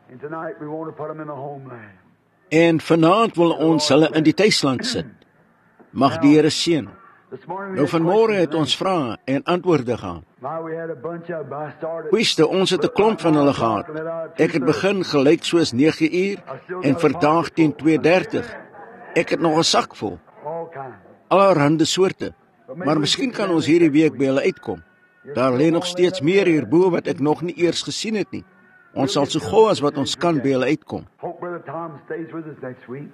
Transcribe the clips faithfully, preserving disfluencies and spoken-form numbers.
And tonight we want to put them in the homeland. En vanaand wil ons hulle in die tuisland sit. Mag die Here seën. This morning we Nou had vanmôre het questions, ons vrae en antwoorde gehad. man. We had a bunch of them. I started. Wiste, ons het 'n klomp van hulle gehad. Ek het begin gelyk soos nege uur en verdaag teen twee dertig. Ek het nog 'n sak vol, All kinds. allerhande soorte. Maar miskien kan ons hierdie week by hulle uitkom. Daar lê nog steeds meer hierbo wat ek nog nie eers gesien het nie. Ons sal so gou as wat ons kan by hulle uitkom. Hope Brother Tom stays with us next week.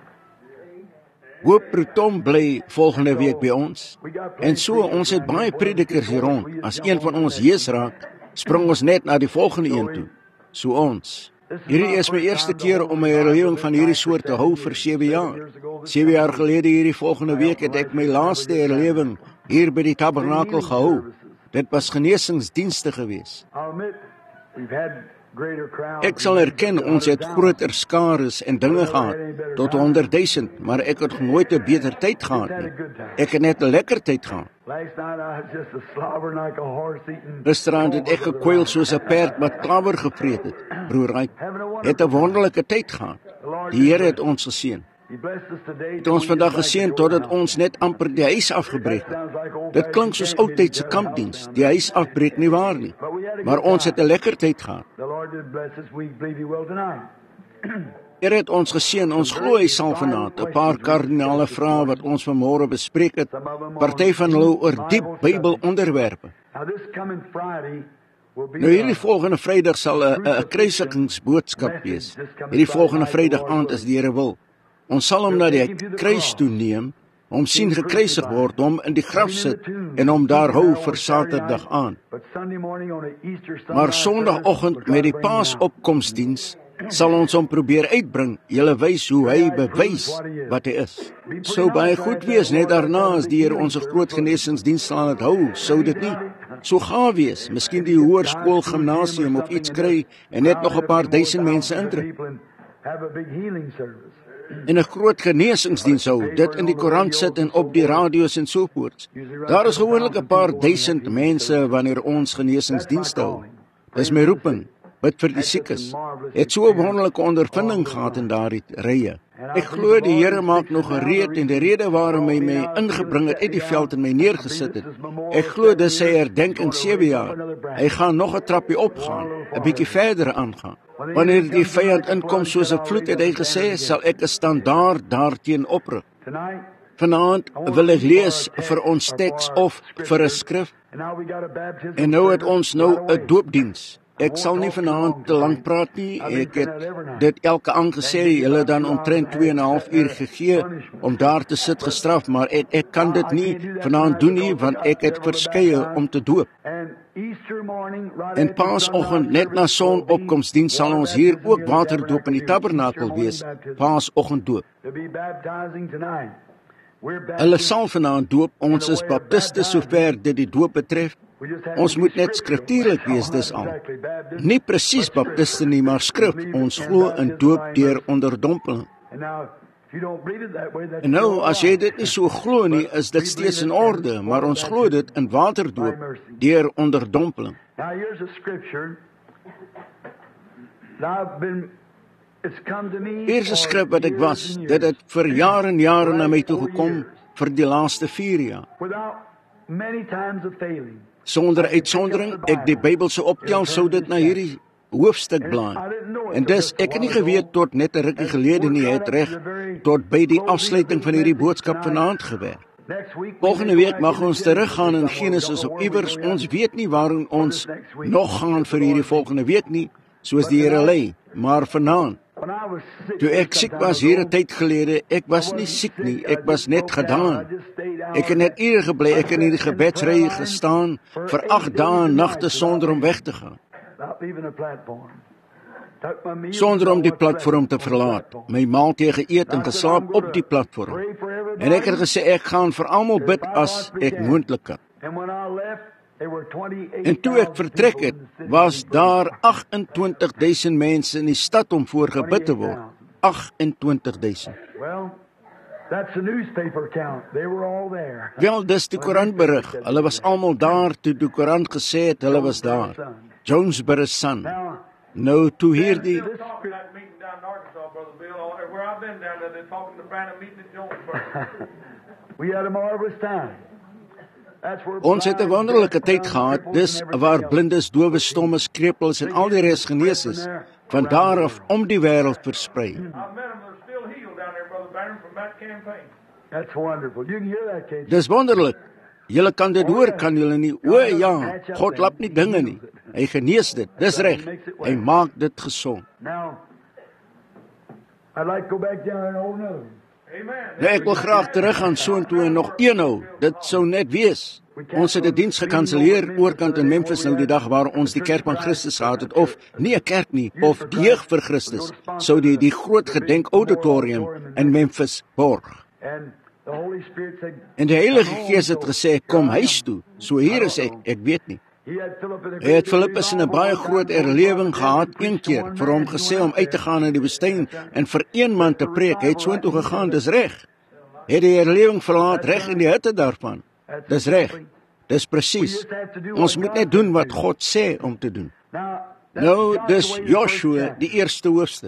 Hoop Tom bly volgende week by ons. En so, ons het baie predikers hier rond. As een van ons jees raak, spring ons net na die volgende een toe. So ons. Hierdie is my eerste keer om my herlewing van hierdie soort te hou vir sewe jaar. sewe jaar gelede hierdie volgende week het ek my laaste herlewing hier by die tabernakel gehou. Dit was genesingsdienste gewees. I'll admit we've had greater crowds. Ek sal erken ons het groter skares en dinge gehad tot honderd duisend, maar ek het nooit 'n beter tyd gehad nie. Ek het net 'n lekker tyd gehad. Last night I was just a slobbering like a horse eating. Gisterand het ek gekwyl soos 'n perd wat klawer gevreet het. Broer Ryk het 'n wonderlike tyd gehad. Die Here het ons geseën. He blessed us today. Het ons vandag geseën totdat ons net amper die huis afgebreek het. Dit klink soos oudtydse kampdiens, die huis afbreek nie waar nie. Maar ons het 'n lekker tyd gehad. The Lord did bless us. We believe He will tonight. Here het ons geseën. Ons glo hy sal vanaand 'n paar kardinale vrae wat ons vanmôre bespreek het, party van hulle oor diep Bybelonderwerpe. Now this coming Friday will be Nou hierdie volgende Vrydag sal 'n 'n kruisigingsboodskap wees. Hierdie volgende Vrydag aand is die Here wil. Ons sal hom na die kruis toe neem, hom sien gekruisig word, hom in die graf sit en hom daar hou vir Saterdag aan. But Sunday morning on a Easter Sunday. Maar Sondagoggend met die Paasopkomsdiens sal ons hom probeer uitbring, julle wys hoe hy bewys wat hy is. Sou baie goed wees net daarna as die Here ons 'n groot genesingsdiens sal laat hou, sou dit nie so gaaf wees, miskien die hoërskool, gimnasium of iets kry en net nog 'n paar duisend mense indruk. Have a big healing service. En 'n groot genesingsdiens hou, dit in die koerant sit en op die radio's en so voort. Daar is gewoonlik 'n paar duisend mense wanneer ons genesingsdienste hou. Dis my roeping, bid vir die siekes. Het so 'n wonderlike ondervinding gehad in daardie rye. Ek glo die Here maak nog gereed en die rede waarom hy my ingebring het uit die veld en my neergesit het. Ek glo dis sy herdenking sewe jaar. Hy gaan nog 'n trappie opgaan, 'n bietjie verder aangaan. Wanneer die vyand inkom soos 'n vloed, het hy gesê, sal ek 'n standaard daarteen oprig. Tonight, Vanaand wil ek lees vir ons teks of vir 'n skrif. and now we got a baptism. En nou het ons nou Right away. 'n doopdiens. Ek sal nie vanaand te lank praat nie. Ek het dit elke aand gesê, julle dan omtrent twee en 'n half uur gegee om daar te sit gestraf, maar ek, ek kan dit nie vanaand doen nie, want ek het verskeie om te doop. And Easter morning, right En after Paasoggend, net na sonopkomsdiens, sal ons hier ook waterdoop in die tabernakel wees. Paasoggend doop. To be baptizing tonight. We're Hulle baptized. sal vanaand doop. Ons is baptiste sover dit die doop betref. We just have Ons to moet be net scriptural. skriftuurlik wees, Well, dis al. exactly Baptist. Nie presies baptiste nie, maar skrif. Ons glo in doop deur onderdompeling. And now, if you don't believe it that way, that's En nou, still as jy right. dit nie so glo nie, is dit steeds in orde, maar ons glo dit in waterdoop deur onderdompeling. Now here's a scripture that I've been, it's come to me. Hier is 'n for skrif wat ek years was. and Dit years, het vir jare en jare na my toe gekom vir die laaste vier jaar. without many times of failing. Sonder uitsondering, ek die Bybel sou optel, sou dit na hierdie hoofstuk blaai. En dus, ek het nie geweet tot net 'n rukkie gelede nie, het reg tot by die afsluiting van hierdie boodskap vanaand gewerk. Next week, we Volgende may go week back mag to ons Genesis. teruggaan in We don't Genesis know of where iewers. we're Ons at. weet nie waarom ons nog gaan vir hierdie volgende week nie, soos die Here lei. Maar vanaand, When I was sick, toe ek siek was hier 'n tyd gelede, ek was nie siek nie, ek was net gedaan. Ek het net hier gebly, ek het in die gebedsry gestaan vir agt dae en nagte sonder om weg te gaan, Not leaving the platform. Took my meals sonder om die on the platform te verlaat. My maaltyd geëet en geslaap op die platform. Pray for everybody. En ek het gesê ek gaan vir almal bid as ek moontlik kan. And when I left, there were twenty-eight En toe ek vertrek het, was daar agtentwintig duisend mense in die stad om voor gebid te word. agtentwintig duisend. Well, that's the newspaper count. They were all there. Wel, dis die koerantberig. Hulle was almal daar toe die koerant gesê het hulle was daar. Jonesboro Sun. Now, Nou toe hierdie this, uh, they're talking to Branham meeting at Jonesburg. We had a marvelous time. Ons het 'n wonderlike tyd gehad, dis waar blindes, dowes, stommes, krepels en al die res genees is, van daar af om die wêreld versprei. I've met them, they're still healed down there, Brother Branham, from that campaign. That's wonderful. You can hear that, can't you? Dis wonderlik. Julle kan dit hoor, kan julle nie? O ja, God lap nie dinge nie. Hy genees dit, dis reg. Hy maak dit gesond. Now, I'd like to go back down and hold another one. Nou, ek wil graag terug gaan soontoe en nog een hou. Dit sou net wees. Ons het 'n diens gekanselleer oorkant in Memphis nou die dag waar ons die kerk van Christus gehad het, of nie 'n kerk nie, of die jeug vir Christus, sou die die groot gedenk auditorium in Memphis borg. En die Heilige Gees het gesê, kom huis toe. So hier is ek, ek weet nie. Hy het Philippus in 'n baie groot erlewing gehad een keer, vir hom gesê om uit te gaan in die woestyn en vir een man te preek. Hy het soontoe gegaan, dis reg. Het die erlewing verlaat reg in die hitte daarvan. Dis reg. Dis presies. Ons moet net doen wat God sê om te doen. Nou, dis Joshua, die eerste hoofstuk.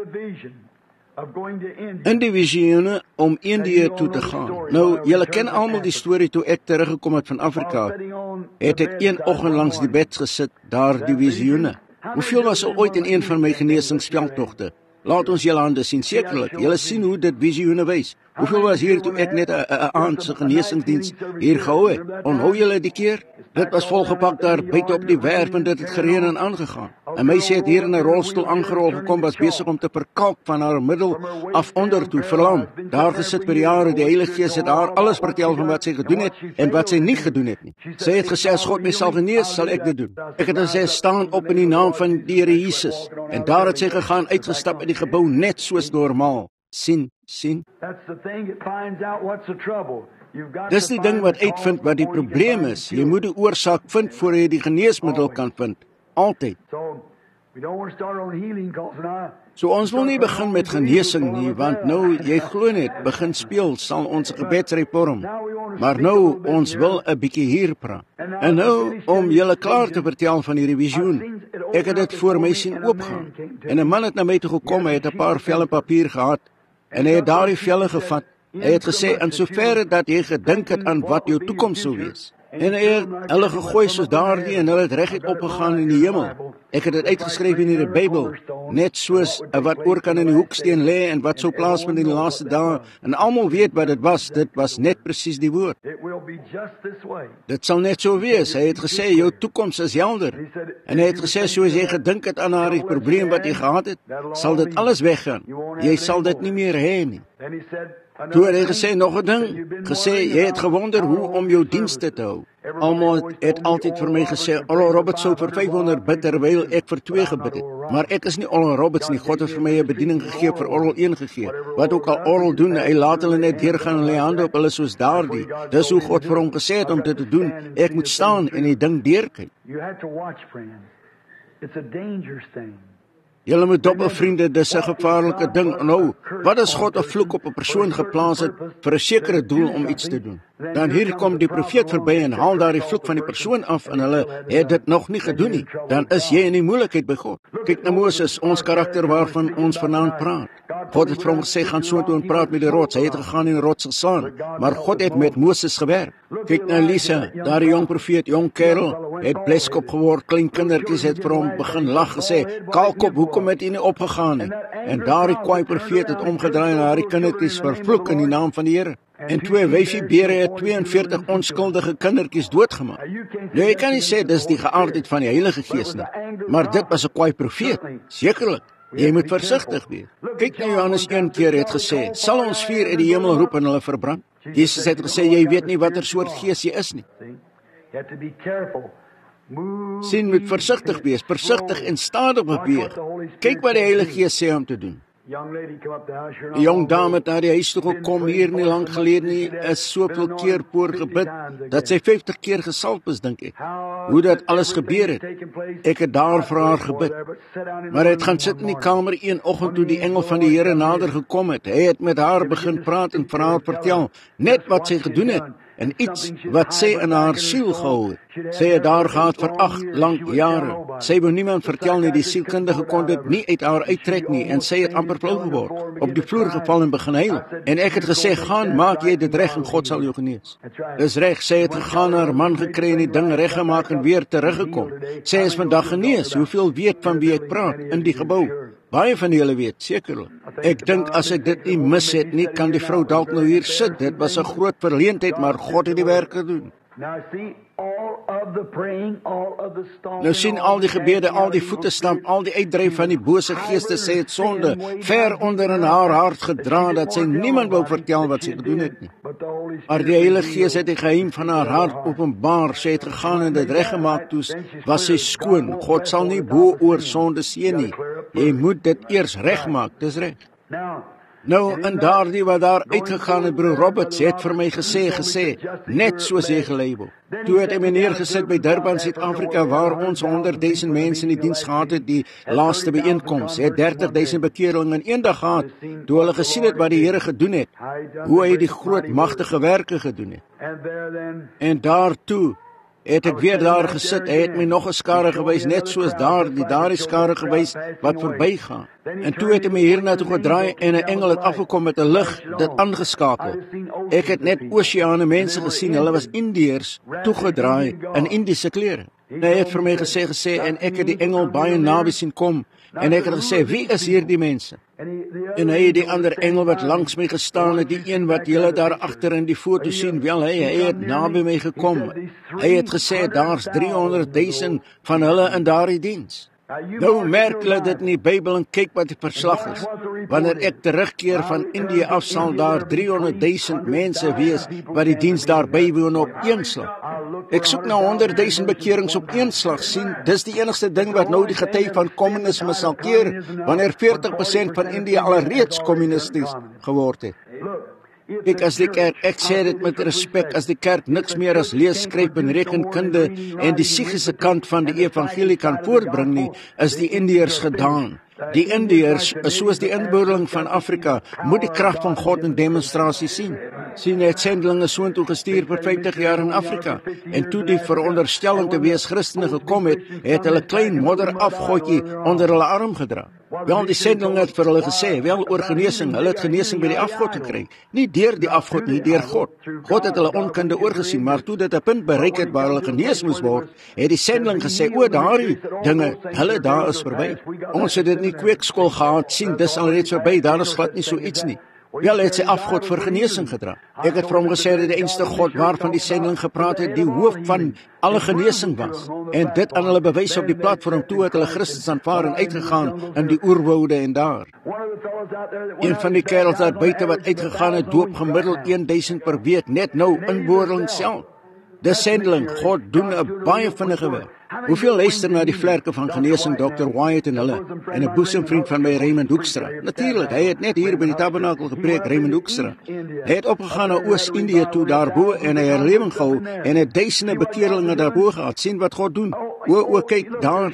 In die visioene om Indië toe te gaan. Nou, julle ken almal die storie toe ek teruggekom het van Afrika. Het ek een oggend langs die bed gesit, daar die visioene. Hoeveel was al ooit in een van my genesingsveldtogte? Laat ons julle hande sien, sekerlik. Julle sien hoe dit visioene wys. Hoeveel was hier toe ek net 'n aand se genesingsdiens hier gehou het? Onthou julle die keer? Dit was volgepak daar buite op die werf en dit het gereën en aangegaan. En my sê het hier in 'n rolstoel aangerol gekom, was besig om te verkalk van haar middel af onder toe, verlam. Daar gesit vir jare, die Heilige Gees het haar alles vertel van wat sy gedoen het en wat sy nie gedoen het nie. Sy het gesê, as God my sal genees, sal ek dit doen. Ek het gesê, staan op in die naam van die Here Jesus. En daar het sy gegaan, uitgestap in die gebou, net soos normaal. Sien, sien. Dis die ding wat uitvind wat die probleem is. Jy moet die oorsaak vind voor jy die geneesmiddel kan vind. Altyd. So ons wil nie begin met genesing nie, want nou, jy glo net, begin speel, sal ons gebedsreform. Maar nou, ons wil 'n bietjie hier praat. En nou, om julle klaar te vertel van hierdie visioen. Ek het dit voor my sien oopgaan. En 'n man het na my toe gekom, hy het 'n paar velle papier gehad, en hy het daardie velle gevat. Hy het gesê, in soverre dat jy gedink het aan wat jou toekoms sou wees. En hy het hulle gegooi soos daardie, en hulle het reguit opgegaan in die hemel. Ek het dit uitgeskryf in die Bybel, net soos wat oor kan in die hoeksteen lê en wat sou plaasvind in die laaste dae. En almal weet wat dit was, dit was net presies die woord. Dit sal net so wees. Hy het gesê, jou toekoms is helder. En hy het gesê, soos jy gedink het aan haar probleem wat jy gehad het, sal dit alles weggaan. Jy sal dit nie meer hê nie. Toe het hy gesê, nog 'n ding, gesê, jy het gewonder hoe om jou dienste te hou. Almal het altyd vir my gesê, Oral Roberts sou vir vyfhonderd bid, terwyl ek vir twee gebid het. Maar ek is nie Oral Roberts nie, God het vir my 'n bediening gegee, vir Oral een gegee. Wat ook al Oral doen, hy laat hulle net deurgaan en lê hande op hulle soos daardie. Dis hoe God vir hom gesê het om dit te doen. Ek moet staan en die ding deurkyk. Julle moet dop, vriende, dis 'n gevaarlike ding. Nou, wat as God 'n vloek op 'n persoon geplaas het vir 'n sekere doel om iets te doen? Dan hier kom die profeet verby en haal daardie vloek van die persoon af en hulle het dit nog nie gedoen nie. Dan is jy in die moeilikheid by God. Kyk na Moses, ons karakter waarvan ons vanaand praat. God het vir hom gesê, gaan soontoe en praat met die rots. Hy het gegaan en die rots geslaan, maar God het met Moses gewerk. Kyk na Elisa, daardie jong profeet, jong kerel, het bleskop geword, klein kindertjies het vir hom begin lag, gesê, Kaalkop, hoekom het jy nie opgegaan nie? En daardie kwaai profeet het omgedraai en daardie kindertjies vervloek in die naam van die Here. En twee wyfie bere het tweeënveertig onskuldige kindertjies doodgemaak. Nou, jy kan nie sê dis die geaardheid van die Heilige Gees nie, maar dit was 'n kwaai profeet, sekerlik. Jy moet versigtig wees. Kyk na Johannes een keer het gesê, sal ons vuur uit die hemel roep en hulle verbrand? Jesus het gesê, jy weet nie watter soort gees jy is nie. Sien, moet versigtig wees, versigtig en stadig beweeg. Kyk wat die Heilige Gees sê om te doen. Die jong dame het na die huis toe gekom hier nie lang gelede nie, is soveel keer voor gebid, dat sy vyftig keer gesalp is, dink ek. Hoe dat alles gebeur het. Ek het daar vir haar gebid. Maar hy het gaan sit in die kamer een oggend toe die engel van die Here nader gekom het. Hy het met haar begin praat en vir haar vertel, net wat sy gedoen het. en iets wat sy in haar siel gehou het. Sy het daar gehad vir agt lang jare. Sy wou niemand vertel nie, die sielkundige kon dit nie uit haar uittrek nie, en sy het amper flou geword, op die vloer geval en begin huil. En ek het gesê, gaan, maak jy dit reg en God sal jou genees. Dis reg, sy het gegaan, haar man gekry en die ding reggemaak en weer teruggekom. Sy is vandag genees. Hoeveel weet van wie ek praat in die gebou? Baie van julle weet, sekerlik. Ek dink as ek dit nie mis het nie, kan die vrou dalk nou hier sit. Dit was 'n groot verleentheid, maar God het die werk gedoen. Nou sien al die gebede, al die voete stamp, al die uitdryf van die bose geeste, sy het sonde ver onder in haar hart gedra, dat sy niemand wou vertel wat sy gedoen het nie. Maar die Heilige Gees het die geheim van haar hart openbaar, sy het gegaan en dit reggemaak, toe was sy skoon. God sal nie bo oor sonde seën nie. Jy moet dit eers regmaak, dis reg. Nou, en daardie wat daar uitgegaan het, broer Roberts, het vir my gesê, gesê, net soos jy gelei word. Toe het hy my neergesit by Durban, Suid-Afrika, waar ons honderdduisend mense in die diens gehad het, die laaste bijeenkoms, het dertigduisend bekeerlinge in een dag gehad, toe hulle gesien het wat die Here gedoen het, hoe hy die groot magtige werke gedoen het. En daartoe het ek weer daar gesit, hy het my nog 'n skare gewys, net soos daar, die daardie skare gewys, wat verbygaan. En toe het hy my hierna toe gedraai, en 'n engel het afgekom met 'n lig, dit aangeskakel. Ek het net oseane mense gesien, hulle was Indiërs, toegedraai, in Indiese klere. En hy het vir my gesê, gesê, en ek het die engel baie naby sien kom, en ek het gesê, wie is hier die mense? En hy het die ander engel wat langs my gestaan het, die een wat julle daar agter in die foto sien, wel, hy, hy het naby my gekom. Hy het gesê, daar's driehonderdduisend van hulle in daardie diens. Nou merk hulle dit in die Bybel en kyk wat die verslag is. Wanneer ek terugkeer van Indië af, sal daar driehonderdduisend mense wees wat die diens daar bywoon op een slag. Ek soek na honderdduisend bekerings op een slag sien. Dis die enigste ding wat nou die gety van kommunisme sal keer, wanneer veertig persent van Indië alreeds kommunisties geword het. Ek as die kerk, ek sê dit met respek, as die kerk niks meer as lees, skryf en rekenkunde en die psigiese kant van die evangelie kan voortbring nie, is die Indiërs gedaan. Die Indiërs, soos die inboorling van Afrika, moet die krag van God in demonstrasie sien. Sien, het sendelinge soontoe gestuur vir vyftig jaar in Afrika, en toe die veronderstelling te wees Christene gekom het, het hulle klein modder afgootjie onder hulle arm gedra. Wel, die sendelinge het vir hulle gesê, wel oor genesing, hulle het genesing by die afgod gekry, nie deur die afgod nie, deur God. God het hulle onkunde oorgesien, maar toe dit 'n punt bereik het waar hulle genees moes word, het die sendeling gesê, o, daardie dinge, hulle daar is verby. Ons het dit nie kweekskool gehad, sien, dis alreeds verby, daar is glad nie so iets nie. Wel, het sy afgod vir genesing gedra. Ek het vir hom gesê dat die einste God waarvan die sendeling gepraat het, die hoof van alle genesing was. En dit aan hulle bewys op die platform, toe het hulle Christus aanvaar en uitgegaan in die oerwoude en daar. Een van die kerels daar buite wat uitgegaan het, doop gemiddeld duisend per week, net nou inboorling self. Die sendeling, God doen 'n baie vinnige werk. Hoeveel luister na die vlerke van genesing, dokter Wyatt en hulle, en 'n boesemvriend van my, Raymond Hoekstra. Natuurlik, hy het net hier by die tabernakel gepreek, Raymond Hoekstra. Hy het opgegaan na Oos-Indië toe daarbo, en hy herlewing gehou, en het duisende bekeerlinge daarbo gehad. Sien wat God doen. O, o, kyk, daar.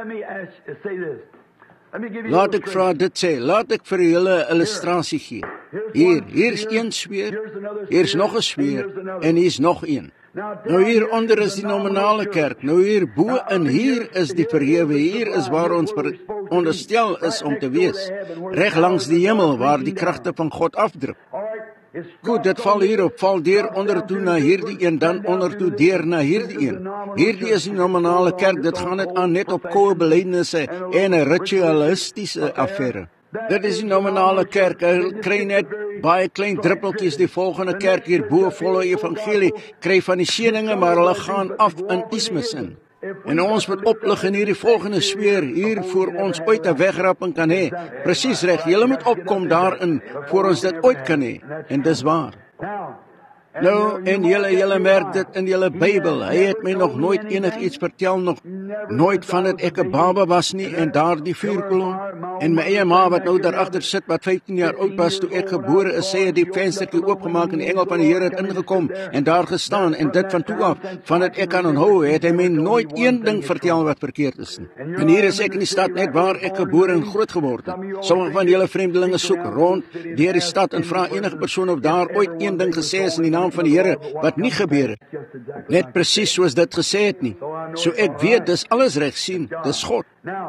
Laat ek vra dit sê, laat ek vir julle 'n illustrasie gee. Hier, hier is een sweer, hier is nog 'n sweer, en hier is nog een. Nou hier onder is die nominale kerk, nou hier bo en hier is die verhewe, hier is waar ons onderstel is om te wees, reg langs die hemel waar die kragte van God afdruk. Goed, dit val hierop, val deur onder toe na hierdie een, dan onder toe deur na hierdie een. Hierdie is die nominale kerk, dit gaan net aan net op koue belydenisse en 'n ritualistiese affære. Dit is die nominale kerk, hy kry net baie klein druppeltjies, die volgende kerk hierbo, volle evangelie, kry van die seëninge, maar hulle gaan af in ismes in. En ons moet oplig in hierdie volgende sweer, hier voor ons ooit 'n wegrapping kan hê. Presies reg, julle moet opkom daarin, voor ons dit ooit kan hê, en dis waar. Nou, en julle, julle merk dit in julle Bybel, hy het my nog nooit enig iets vertel, nog nooit van dat ek 'n baba was nie, en daar die vuurkolom, en my eie ma wat nou daar agter sit, wat vyftien jaar oud was, toe ek gebore is, sy het die venstertjie oopgemaak, en die engel van die Here het ingekom, en daar gestaan, en dit van toe af, van dat ek kan onthou, het hy my nooit een ding vertel wat verkeerd is nie. En hier is ek in die stad, net waar ek gebore en groot geword het. Sommige van julle vreemdelinge soek rond, deur die stad, en vra enige persoon of daar ooit een ding gesê is in die naam naam van die Here wat nie gebeur het. Net presies soos dit gesê het nie. So ek weet dis alles reg sien, dis God.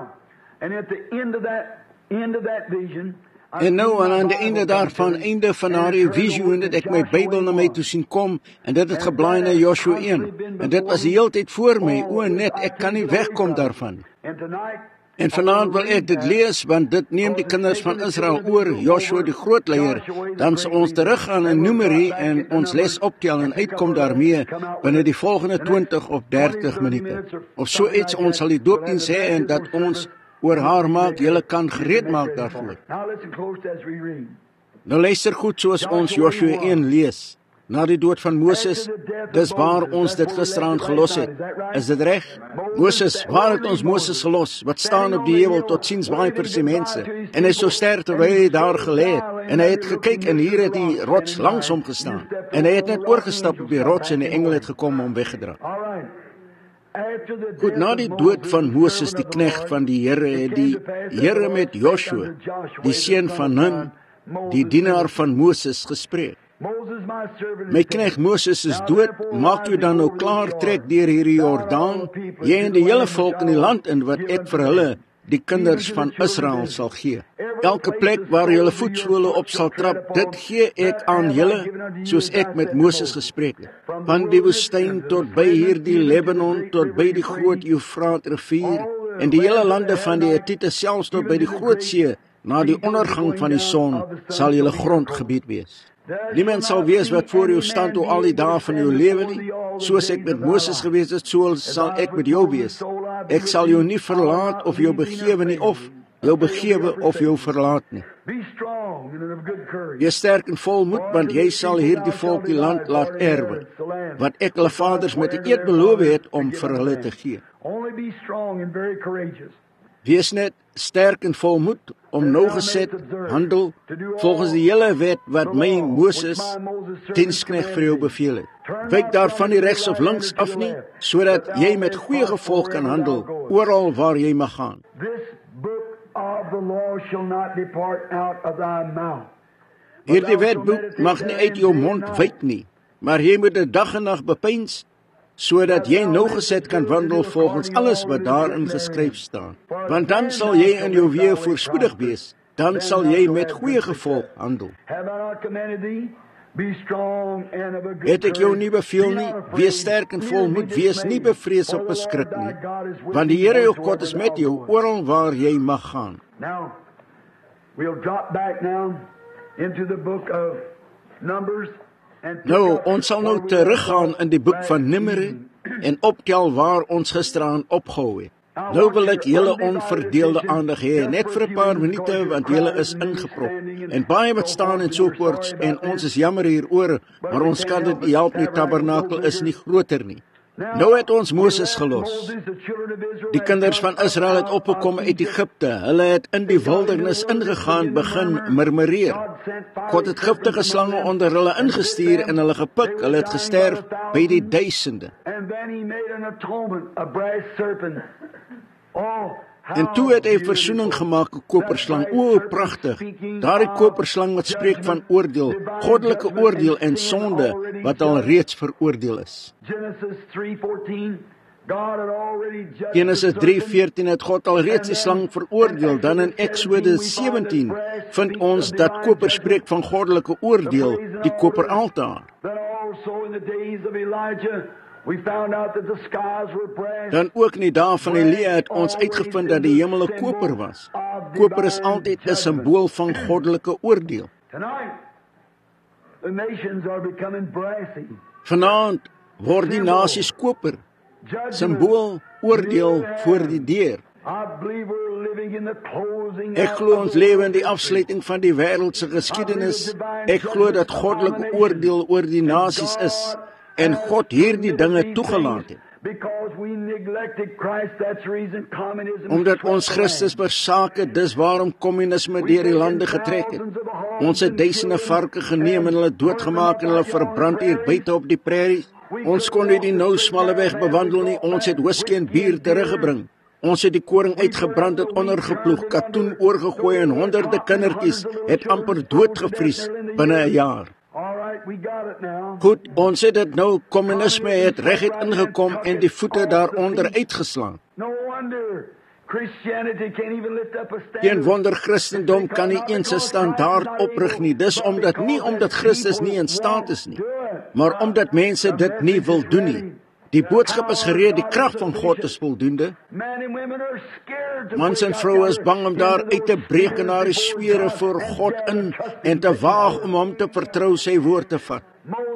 En nou aan die einde daarvan, einde van haar visioen, het ek my Bybel na my toe sien kom, en dit het geblaai na Joshua een. En dit was die hele tyd voor my, o net, ek kan nie wegkom daarvan. En vanaand wil ek dit lees, want dit neem die kinders van Israel oor, Joshua die groot leier, dan sal ons teruggaan in Numeri en ons les optel en uitkom daarmee binne die volgende twintig of dertig minute. Of so iets, ons sal die doopdiens hê en dat ons oor haar maak, julle kan gereed maak daarvoor. Nou luister goed soos ons Joshua een lees. Na die dood van Moses, dis waar ons dit gisteraan gelos het. Is dit reg? Moses, waar het ons Moses gelos? Wat staan op die hemel tot ziens waai vir sy mense? En hy so sterk terwyl hy daar gelê het. En hy het gekyk en hier het die rots langs hom gestaan. En hy het net oorgestap op die rots en die engel het gekom om weggedra. Goed, na die dood van Moses, die knegt van die Here, het die Here met Joshua, die seun van Nun, die dienaar van Moses, gespreek. My knegt Moses is dood, maak u dan nou klaar, trek deur hierdie Jordaan, jy en die hele volk in die land in wat ek vir hulle, die kinders van Israel, sal gee. Elke plek waar julle voetsole op sal trap, dit gee ek aan julle, soos ek met Moses gespreek het. Van die woestyn tot by hierdie Lebanon, tot by die groot Eufraat rivier, en die hele lande van die Hittite, selfs tot by die groot see, na die ondergang van die son, sal julle grondgebied wees. Niemand sal wees wat voor jou staan toe al die dae van jou lewe nie. Soos ek met Moses gewees het, so sal ek met jou wees. Ek sal jou nie verlaat of jou begewe nie, of jou begewe of jou verlaat nie. Wees sterk en vol moed, want jy sal hierdie volk die land laat erwe, wat ek hulle vaders met die eed beloof het om vir hulle te gee. Wees net sterk en vol moed om nougeset handel volgens die hele wet wat my Moses, diensknegt vir jou beveel het. Wyk daarvan nie regs of links af nie, sodat jy met goeie gevolg kan handel oral waar jy mag gaan. Hierdie wetboek mag nie uit jou mond wyk nie, maar jy moet dit dag en nag bepeins, sodat jy nougeset kan wandel volgens alles wat daarin geskryf staan. Want dan sal jy in jou weë voorspoedig wees, dan sal jy met goeie gevolg handel. Het ek jou nie beveel nie, wees sterk en vol moed, wees nie bevrees of beskrik nie, want die Here jou God is met jou, oral waar jy mag gaan. Now, we'll drop back now into the book of Numbers. Nou, ons sal nou teruggaan in die boek van Numeri en optel waar ons gisteraan opgehou het. Nou wil ek julle onverdeelde aandag hê, net vir 'n paar minute, want julle is ingeprop. En baie wat staan en so voorts, en ons is jammer hieroor, maar ons kan dit nie help nie, tabernakel is nie groter nie. Nou het ons Moses gelos. Die kinders van Israel het opgekom uit Egipte. Hulle het in die wildernis ingegaan, begin murmureer. God het giftige slange onder hulle ingestuur en hulle gepik. Hulle het gesterf by die duisende. En toe het hy versoening gemaak, 'n koperslang. O, pragtig. Daardie koperslang wat spreek van oordeel, goddelike oordeel en sonde wat al reeds veroordeel is. Genesis drie veertien het God al reeds die slang veroordeel. Dan in Exodus sewentien vind ons dat koper spreek van goddelike oordeel, die koperaltaar. Dan ook in die dae van Elia het ons uitgevind dat die hemel 'n koper was. Koper is altyd 'n simbool van goddelike oordeel. Vanaand word die nasies koper, simbool oordeel voor die deur. Ek glo ons lewe in die afsluiting van die wêreldse geskiedenis. Ek glo dat goddelike oordeel oor die nasies is en God hierdie dinge toegelaat het. Omdat ons Christus versake, dis waarom kommunisme deur die lande getrek het. Ons het duisende varke geneem en hulle doodgemaak en hulle verbrand hier buite op die prairie. Ons kon nie die nou smalle weg bewandel nie, ons het whisky en bier teruggebring. Ons het die koring uitgebrand, het ondergeploeg, katoen oorgegooi en honderde kindertjies het amper doodgevries binne 'n jaar. right, we got it now. Goed, ons het dit nou, kommunisme het reguit ingekom en die voete daaronder uitgeslaan. No wonder Christianity can't even lift up a standard. Geen wonder Christendom kan nie eens 'n standaard oprig nie. Dis omdat nie omdat Christus nie in staat is nie, maar omdat mense dit nie wil doen nie. Die boodskap is gereed, die krag van God is voldoende. Mans en vroue is bang om daar uit te breek en na die sfere voor God in en te waag om hom te vertrou, sy woord te vat.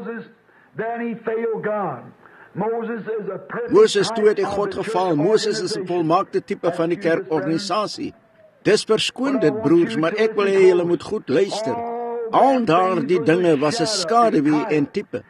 Moses toe het hy God geval. Moses is 'n volmaakte tipe van die kerkorganisasie. Dis verskoon dit, broers, maar ek wil hê julle moet goed luister. Al daardie dinge was 'n skaduwee en tipe.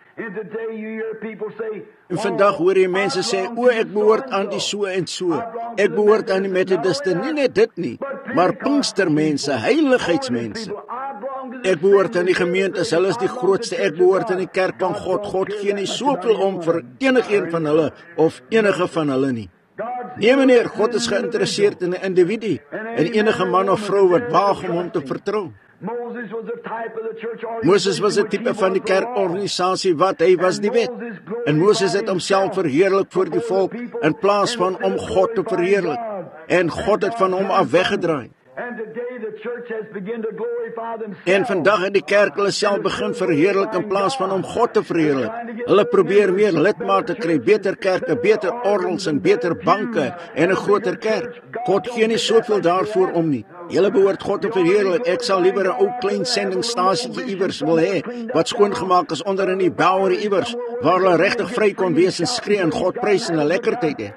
En vandag hoor jy mense sê, o, ek behoort aan die so en so. Ek behoort aan die Methodiste. Nie net dit nie, maar Pinkstermense, heiligheidsmense. Ek behoort aan die gemeente, hulle is die grootste. Ek behoort aan die kerk van God. God gee nie soveel om vir enigeen van hulle of enige van hulle nie. Nee meneer, God is geïnteresseerd in 'n individu, en enige man of vrou wat waag om hom te vertrou. Moses was 'n tipe van die kerkorganisasie wat hy was die wet. En Moses het homself verheerlik voor die volk in plaas van om God te verheerlik. En God het van hom af weggedraai. En vandag het die kerk hulle self begin verheerlik in plaas van om God te verheerlik. Hulle probeer meer lidmate kry, beter kerke, beter orgels en beter banke en 'n groter kerk. God gee nie soveel daarvoor om nie. Julle behoort God te verheerlik. Ek sal liewer 'n ou klein sendingstasietjie iewers wil hê wat skoongemaak is onder in die Bowery iewers, waar hulle regtig vry kon wees en skree en God prys en 'n lekker tyd hê.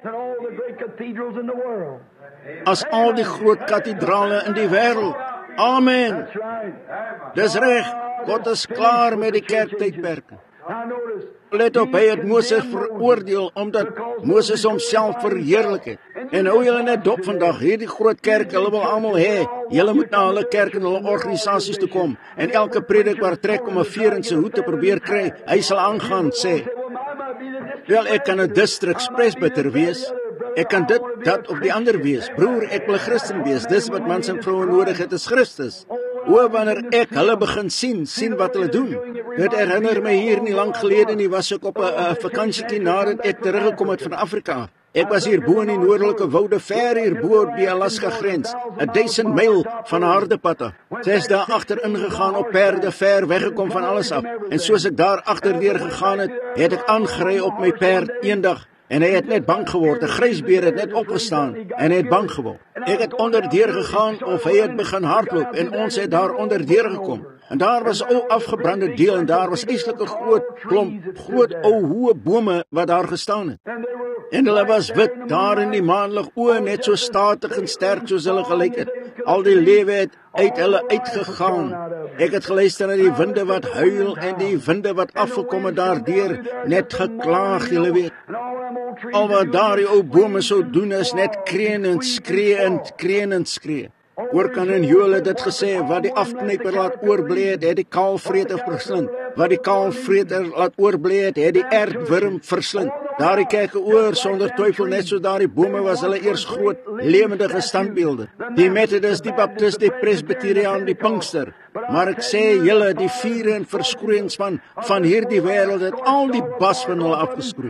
As al die groot kathedrale in die wêreld. Amen. Dis reg. God is klaar met die kerktydperke. Let op, hy het Moses veroordeel omdat Moses homself verheerlik het. En hou julle net dop vandag, hierdie groot kerk, hulle wil almal hê, julle moet na hulle kerk en hulle organisasies toe kom. En elke predikant trek om 'n veer in sy hoed te probeer kry. Hy sal aangaan sê, wel, ek kan 'n district presbyter wees. Ek kan dit, dat of die ander wees. Broer, ek wil 'n Christen wees. Dis wat mans en vroue nodig het, is Christus. O, wanneer ek hulle begin sien, sien wat hulle doen. Dit herinner my hier nie lank gelede nie, was ek op 'n vakansietjie nadat ek teruggekom het van Afrika. Ek was hier bo in die noordelike woude, ver hier bo op die Alaska grens, 'n duisend myl van 'n harde pad af. Ses dae agter ingegaan op perde, ver weggekom van alles af. En soos ek daar agterdeur gegaan het, het ek aangery op my perd eendag. En hy het net bang geword. 'n Grysbeer het net opgestaan en hy het bang geword. Ek het onderdeur gegaan of hy het begin hardloop en ons het daar onderdeur gekom. En daar was 'n ou afgebrande deel en daar was eintlik 'n groot klomp, groot ou hoë bome wat daar gestaan het. En hulle was wit, daar in die maanlig, o, net so statig en sterk soos hulle gelyk het. Al die lewe het uit hulle uitgegaan. Ek het geluister na die winde wat huil en die winde wat afgekom het daardeur, net geklaag, julle weet. Al wat daardie ou bome sou doen is net kreun en skree en kreun en skree. Oor kan en Joel het dit gesê, wat die afknyper laat oorbly het, het die kaalvreter verslind. Wat die kaalvreter laat oorbly het, het die aardwurm verslind. Daardie kyk oor sonder twyfel net so daardie bome was hulle eers groot lewendige standbeelde. Die Methodist, die Baptist, die Presbyteriaan, die Pinkster. Maar ek sê julle, die vure en verskroeiings van van hierdie wêreld het al die bas van hulle afgeskroei.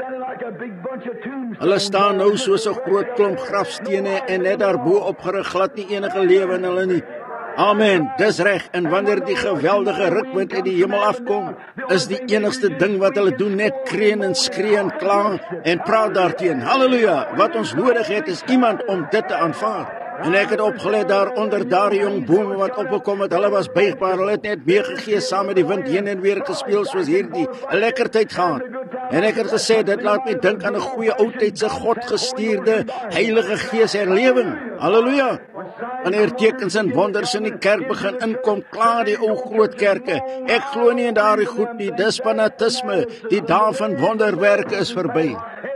Hulle staan nou soos 'n groot klomp grafstene en net daarbo opgerig, glad nie enige lewe in hulle nie. Amen, dis reg. En wanneer die geweldige rukwind uit die hemel afkom, is die enigste ding wat hulle doen net kreun en skree en kla en praat daarteen. Halleluja! Wat ons nodig het is iemand om dit te aanvaar. En ek het opgelet daar onder daardie jong bome wat opgekom het. Hulle was buigbaar, hulle het net meegegee saam met die wind heen en weer gespeel soos hierdie 'n lekker tyd gehad. En ek het gesê dit laat my dink aan 'n goeie ou tydse God gestuurde Heilige Gees herlewing. Halleluja! Wanneer tekens en wonders in die kerk begin inkom, klaar die ou groot kerke. Ek glo nie in daardie goed nie, dis fanatisme. Die dae van wonderwerke is verby.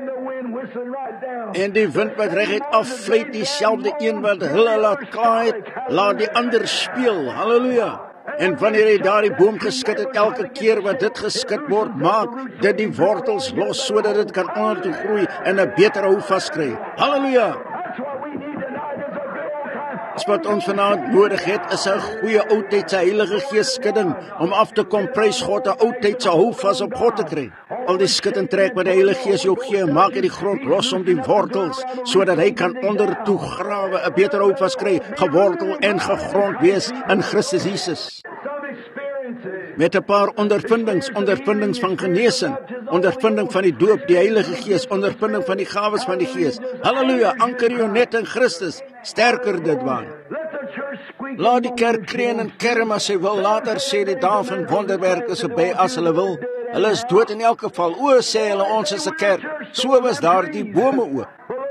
En die wind wat reguit affluit, dieselfde een wat hulle laat klaai het, laat die ander speel. Halleluja! En wanneer hy daardie boom geskit het, elke keer wat dit geskit word, maak dit die wortels los, sodat dit kan ondertoe groei en 'n beter hou vaskry. Halleluja! Dis wat ons vanaand nodig het, is 'n goeie oudtydse Heilige Gees skudding om af te kom prys God, 'n oudtydse hou vas op God te kry. Al die skud en trek wat die Heilige Gees jou gee, maak hy die grond los om die wortels, sodat hy kan onder toe grawe, 'n beter hou vas kry, gewortel en gegrond wees in Christus Jesus. Met 'n paar ondervindings, ondervindings van genesing, ondervinding van die doop, die Heilige Gees, ondervinding van die gawes van die Gees. Halleluja, anker jou net in Christus, sterker dit waan. Laat die kerk kreun en kerm as hy wil, later sê die dae van wonderwerke is by as hulle wil. Hulle is dood in elk geval, o sê hulle ons is 'n kerk, so was daar die bome ook.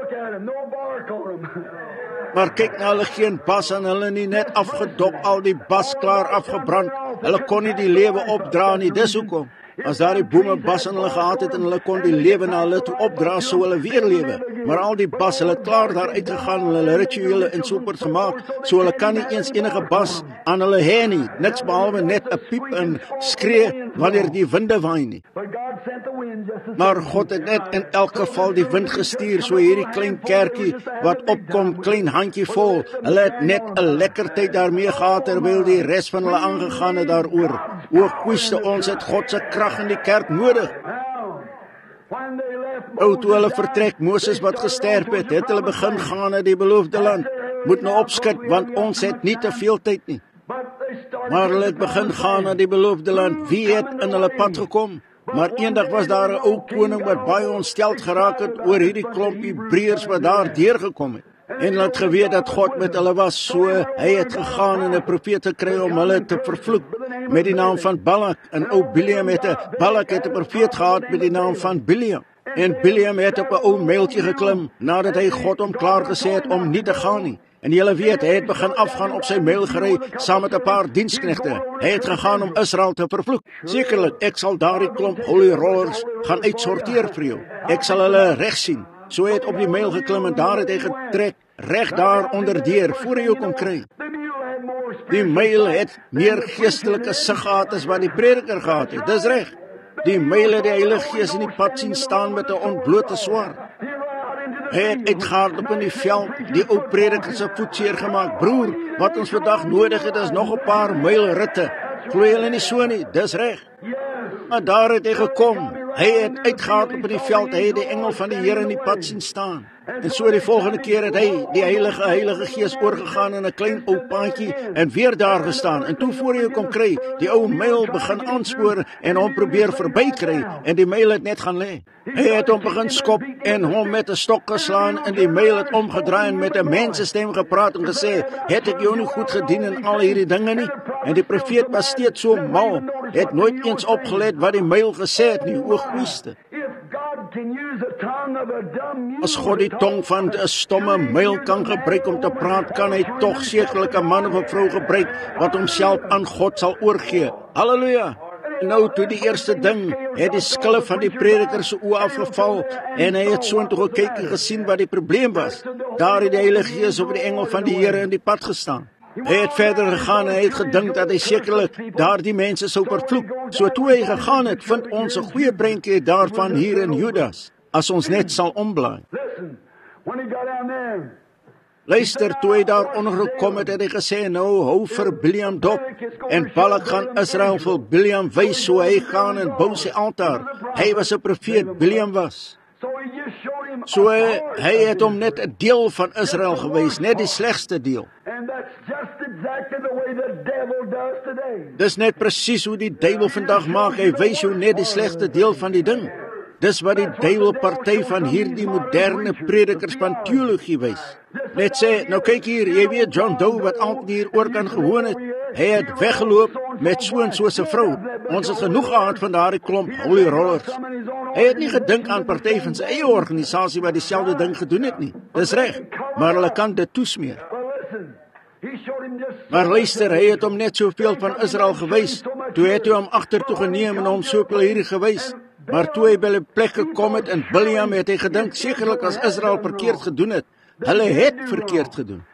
Maar kyk na hulle, geen bas aan hulle nie, net afgedop, al die bas klaar afgebrand. Hulle kon nie die lewe opdra nie, dis hoekom. As daar die bome bas aan hulle gehad het en hulle kon die lewe na hulle toe opdra, sou hulle weer lewe. Maar al die bas, hulle het klaar daar uitgegaan en hulle rituele en soort gemaak, so hulle kan nie eens enige bas aan hulle hê nie, niks behalwe net 'n piep en skree wanneer die winde waai nie. Maar God het net in elk geval die wind gestuur, so hierdie klein kerkie wat opkom, klein handjie vol, hulle het net 'n lekker tyd daarmee gehad, terwyl die res van hulle aangegaan het daaroor. O, koeste, ons het God se krag in die kerk nodig. Nou, toe hulle vertrek, Moses wat gesterf het, het hulle begin gaan na die beloofde land. Moet nou opskud, want ons het nie te veel tyd nie. Maar hulle het begin gaan na die beloofde land. Wie het in hulle pad gekom? Maar eendag was daar 'n ou koning wat baie ontsteld geraak het oor hierdie klomp Hebreërs wat daar deurgekom het. En laat geweet dat God met hulle was, so hy het gegaan en 'n profeet gekry om hulle te vervloek met die naam van Balak. En ou Biliam het 'n Balak het 'n profeet gehad met die naam van Biliam. En Biliam het op 'n ou meeltjie geklim nadat hy God hom klaar gesê het om nie te gaan nie. En julle weet, hy het begin afgaan op sy meel gery saam met 'n paar diensknegte. Hy het gegaan om Israel te vervloek. Sekerlik, ek sal daardie klomp holy rollers gaan uitsorteer vir jou. Ek sal hulle reg sien. So hy het op die meel geklim en daar het hy getrek, reg daar onderdeur, voor hy jou kon kry. Die meel het meer geestelike sig gehad as wat die prediker gehad het, dis reg. Die meel het die Heilige Gees in die pad sien staan met 'n ontblote swaard. Hy het uitgehardloop in die veld, die ou prediker se voet seer gemaak. Broer, wat ons vandag nodig het is nog 'n paar myl ritte. Glo julle nie so nie, dis reg. Maar daar het hy gekom. Hy het uitgehardloop in die veld, hy het die engel van die Here in die pad sien staan. En so die volgende keer het hy die Heilige Heilige Gees oorgegaan in 'n klein ou paadjie en weer daar gestaan. En toe voor hy kom kry, die ou myl begin aanspoor en hom probeer verbykry en die myl het net gaan lê. Hy het hom begin skop en hom met 'n stok geslaan en die myl het omgedraai en met 'n mensestem gepraat en gesê, "Het ek jou nie goed gedien in al hierdie dinge nie?" En die profeet was steeds so mal, het nooit eens opgelet wat die myl gesê het nie, o goeiste. As God die tong van 'n stomme myl kan gebruik om te praat, kan hy tog sekerlik 'n man of 'n vrou gebruik wat homself aan God sal oorgee. Halleluja! Nou toe die eerste ding, het die skille van die prediker se oë afgeval en hy het soontoe gekyk en gesien wat die probleem was. Daar het die Heilige Gees op die engel van die Here in die pad gestaan. Hy het verder gegaan en hy het gedink dat hy sekerlik daardie mense sou vervloek. So toe hy gegaan het, vind ons 'n goeie prentjie daarvan hier in Judas, as ons net sal omblaai. Luister, toe hy daar onder gekom het, het hy gesê, nou hou vir Biliam dop, en Balak gaan Israel vir Biliam wys, so hy gaan en bou sy altaar. Hy was 'n profeet, Biliam was. So hy, hy het hom net 'n deel van Israel gewys, net die slegste deel. Dis net presies hoe die duiwel vandag maak, hy wys jou net die slegste deel van die ding. Dis wat die duiwel party van hierdie moderne predikers van teologie wys. Net sê, nou kyk hier, jy weet John Doe wat altyd hier oor kan gewoon het, hy het weggeloop met so en so 'n vrou. Ons het genoeg gehad van daardie klomp holy rollers. Hy het nie gedink aan party van sy eie organisasie wat dieselfde ding gedoen het nie. Dis reg, maar hulle kan dit toesmeer. Maar luister, hy het hom net soveel van Israel gewys, toe het hy hom agtertoe geneem en hom soveel hierdie gewys. Maar toe hy by 'n plek gekom het in Biliam, het hy gedink, sekerlik as Israel verkeerd gedoen het. Hulle het verkeerd gedoen.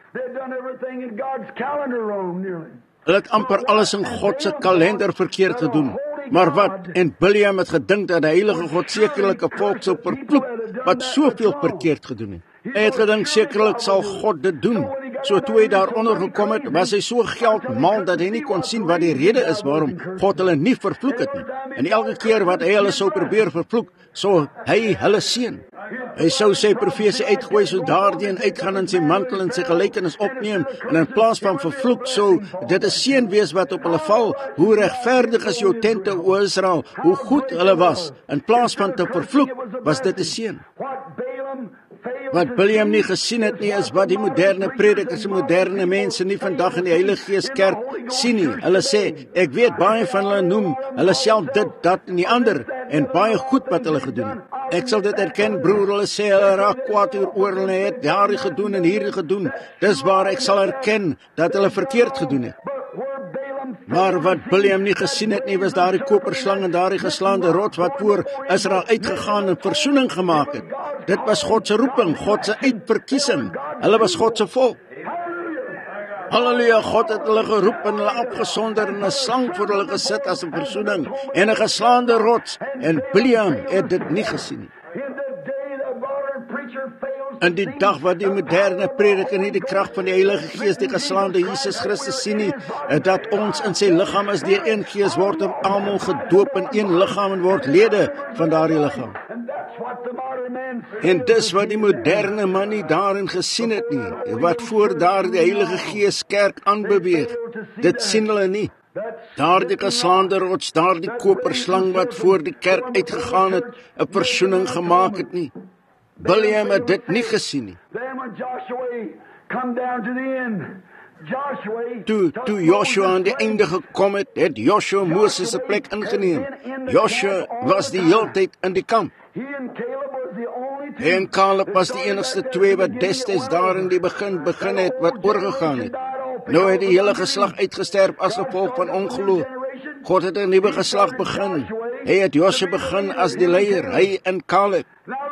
Hulle het amper alles in God se kalender verkeerd gedoen. Maar wat? En Biliam het gedink dat die Heilige God sekerlik 'n volk sou vervloek wat soveel verkeerd gedoen het. Hy het gedink sekerlik sal God dit doen. So toe hy daaronder gekom het, was hy so geldmal dat hy nie kon sien wat die rede is waarom God hulle nie vervloek het nie. En elke keer wat hy hulle sou probeer vervloek, sou hy hulle seën. Hy sou sy profesie uitgooi, so daardien uitgaan in sy mantel en sy gelykenis opneem, en in plaas van vervloek sou dit 'n seën wees wat op hulle val. Hoe regverdig is jou tente, o Israel, hoe goed hulle was. In plaas van te vervloek, was dit 'n seën. Wat Biljam nie gesien het nie, is wat die moderne predikers en moderne mense nie vandag in die Heilige Gees kerk sien nie. Hulle sê, ek weet baie van hulle noem, hulle self dit, dat en die ander, en baie goed wat hulle gedoen het. Ek sal dit erken, broer, hulle sê, hulle raak kwaad oor oor, hulle het daardie gedoen en hierdie gedoen. Dis waar ek sal erken, dat hulle verkeerd gedoen het. Maar wat Biljam nie gesien het nie, was daardie koperslang en daardie geslaande rots wat voor Israel uitgegaan en versoening gemaak het. Dit was God se roeping, God se uitverkiesing. Hulle was God se volk. Halleluja, God het hulle geroep en hulle afgesonder en 'n slang vir hulle gesit as 'n versoening en 'n geslaande rots. En Biljam het dit nie gesien nie. In die dag wat die moderne prediker nie die krag van die Heilige Gees, die geslaande Jesus Christus sien nie, dat ons in sy liggaam is deur een gees word en almal gedoop in een liggaam en word lede van daardie liggaam. En dis wat die moderne man nie daarin gesien het nie, wat voor daardie Heilige Gees kerk aanbeweeg. Dit sien hulle nie. Daardie geslaande rots, daardie koperslang wat voor die kerk uitgegaan het, 'n versoening gemaak het nie. Biljam het dit nie gesien nie. Toe, toe Joshua aan die einde gekom het, het Joshua Moses se plek ingeneem. Joshua was die heeltyd in die kamp. En Caleb was die enigste twee wat destyds daar in die begin begin het, wat oorgegaan het. Nou het die hele geslag uitgesterf as gevolg van ongeloof. God het 'n nuwe geslag begin. Hy het Joshua begin as die leier, hy en Caleb.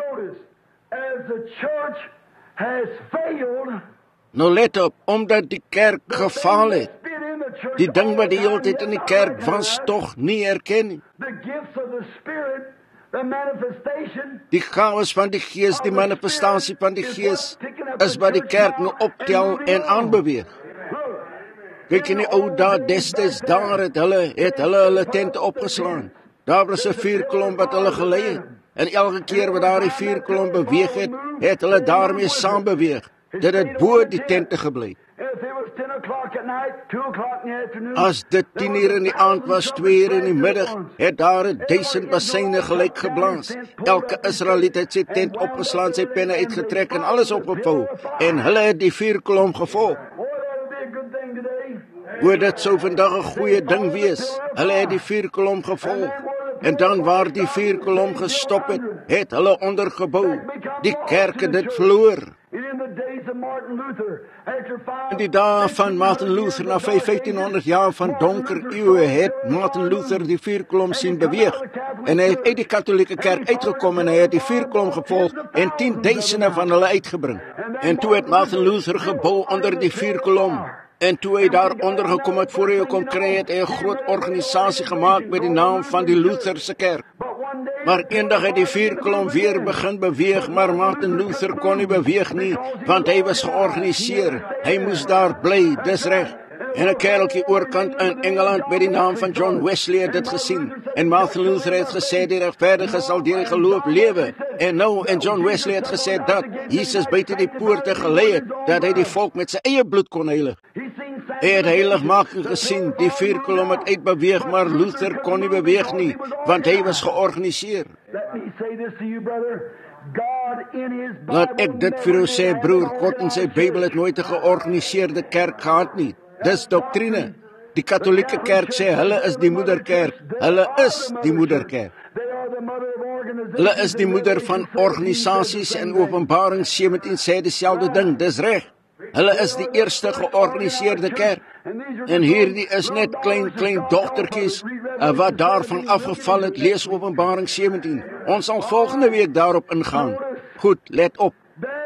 Nou let op, omdat die kerk gefaal het, die ding wat die hele tyd in die kerk was, tog nie erken nie. Die gawes van die Gees, die manifestasie van die Gees, is wat die kerk nou optel en aanbeweeg. Kyk in die ou dae destyds, daar het hulle, het hulle hulle tente opgeslaan. Daar was 'n vuurklomp wat hulle gelei het. En elke keer wat daar die vuurklomp beweeg het, het hulle daarmee saam beweeg. Dit het bo die tente gebly. As dit tien uur in die aand was, twee uur in die middag, het daar 'n duisend bassyne gelyk geblaas. Elke Israeliet het sy tent opgeslaan, sy penne uitgetrek en alles opgevou. En hulle het die vuurklomp gevolg. O, dit sou vandag 'n goeie ding wees. Hulle het die vuurkolom gevolg. En dan waar die vuurkolom gestop het, het hulle ondergebou. Die kerk het dit verloor. In die dae van Martin Luther, na vyftienhonderd jaar van donker eeue, het Martin Luther die vuurkolom sien beweeg. En hy het uit die katholieke kerk uitgekom en hy het die vuurkolom gevolg en tienduisende van hulle uitgebring. En toe het Martin Luther gebou onder die vuurkolom. En toe hy daar onder gekom het, voor hy kon kry, het hy 'n groot organisasie gemaak met die naam van die Lutherse kerk. Maar eendag het die vuurkolom weer begin beweeg, maar Martin Luther kon nie beweeg nie, want hy was georganiseer. Hy moes daar bly, dis reg. En 'n kereltjie oorkant in Engeland met die naam van John Wesley het dit gesien. En Martin Luther het gesê, die regverdige sal deur die geloof lewe. En nou, en John Wesley het gesê dat Jesus buite die poorte gelei het, dat hy die volk met sy eie bloed kon heilig. Hy het heiligmaking gesien, die vuurkolom het uitbeweeg, maar Luther kon nie beweeg nie, want hy was georganiseer. Laat ek dit vir jou sê, broer, God in sy Bybel het nooit 'n georganiseerde kerk gehad nie. Dis doktrine. Die katholieke kerk sê hulle is die moederkerk. Hulle is die moederkerk. Hulle is die moeder van organisasies en Openbaring sewentien sê dieselfde ding, dis reg. Hulle is die eerste georganiseerde kerk. En hierdie is net klein, klein dogtertjies uh, wat daarvan afgeval het, lees Openbaring sewentien. Ons sal volgende week daarop ingaan. Goed, let op.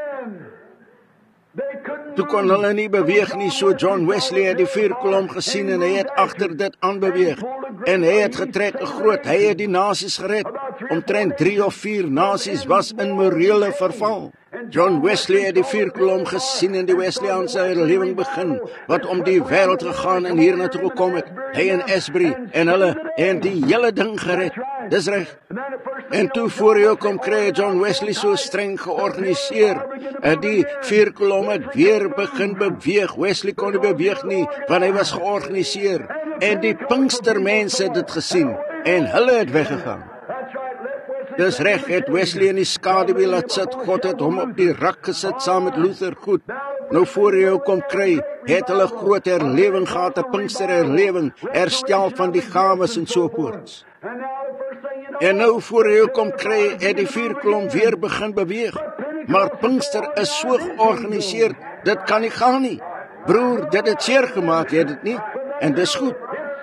Toe kon hulle nie beweeg nie, so John Wesley het die vuurkolom gesien en hy het agter dit aanbeweeg. En hy het getrek 'n groot, hy het die nasies gered. Omtrent drie of vier nasies was in morele verval. John Wesley het die vuurkolom gesien in die Wesleyanse herlewing begin, wat om die wêreld gegaan en hier na toe gekom het. Hy en Asbury en hulle en die hele ding gered. Dis reg. En toe voor jou kom kry John Wesley so streng georganiseer. En die vuurkolom het weer begin beweeg. Wesley kon nie beweeg nie, want hy was georganiseer. En die Pinkstermense het dit gesien en hulle het weggegaan. Dis reg, het Wesley in die skaduwee laat sit. God het hom op die rak gesit saam met Luther. Goed. Nou voor jou kom kry, het hulle groot herlewing gehad, 'n Pinkster herlewing, herstel van die gawes en so voort. En nou voor jou kom kry, het die vuurkolom weer begin beweeg. Maar Pinkster is so georganiseer, dit kan nie gaan nie. Broer, dit het seer gemaak, het dit nie? En dis goed.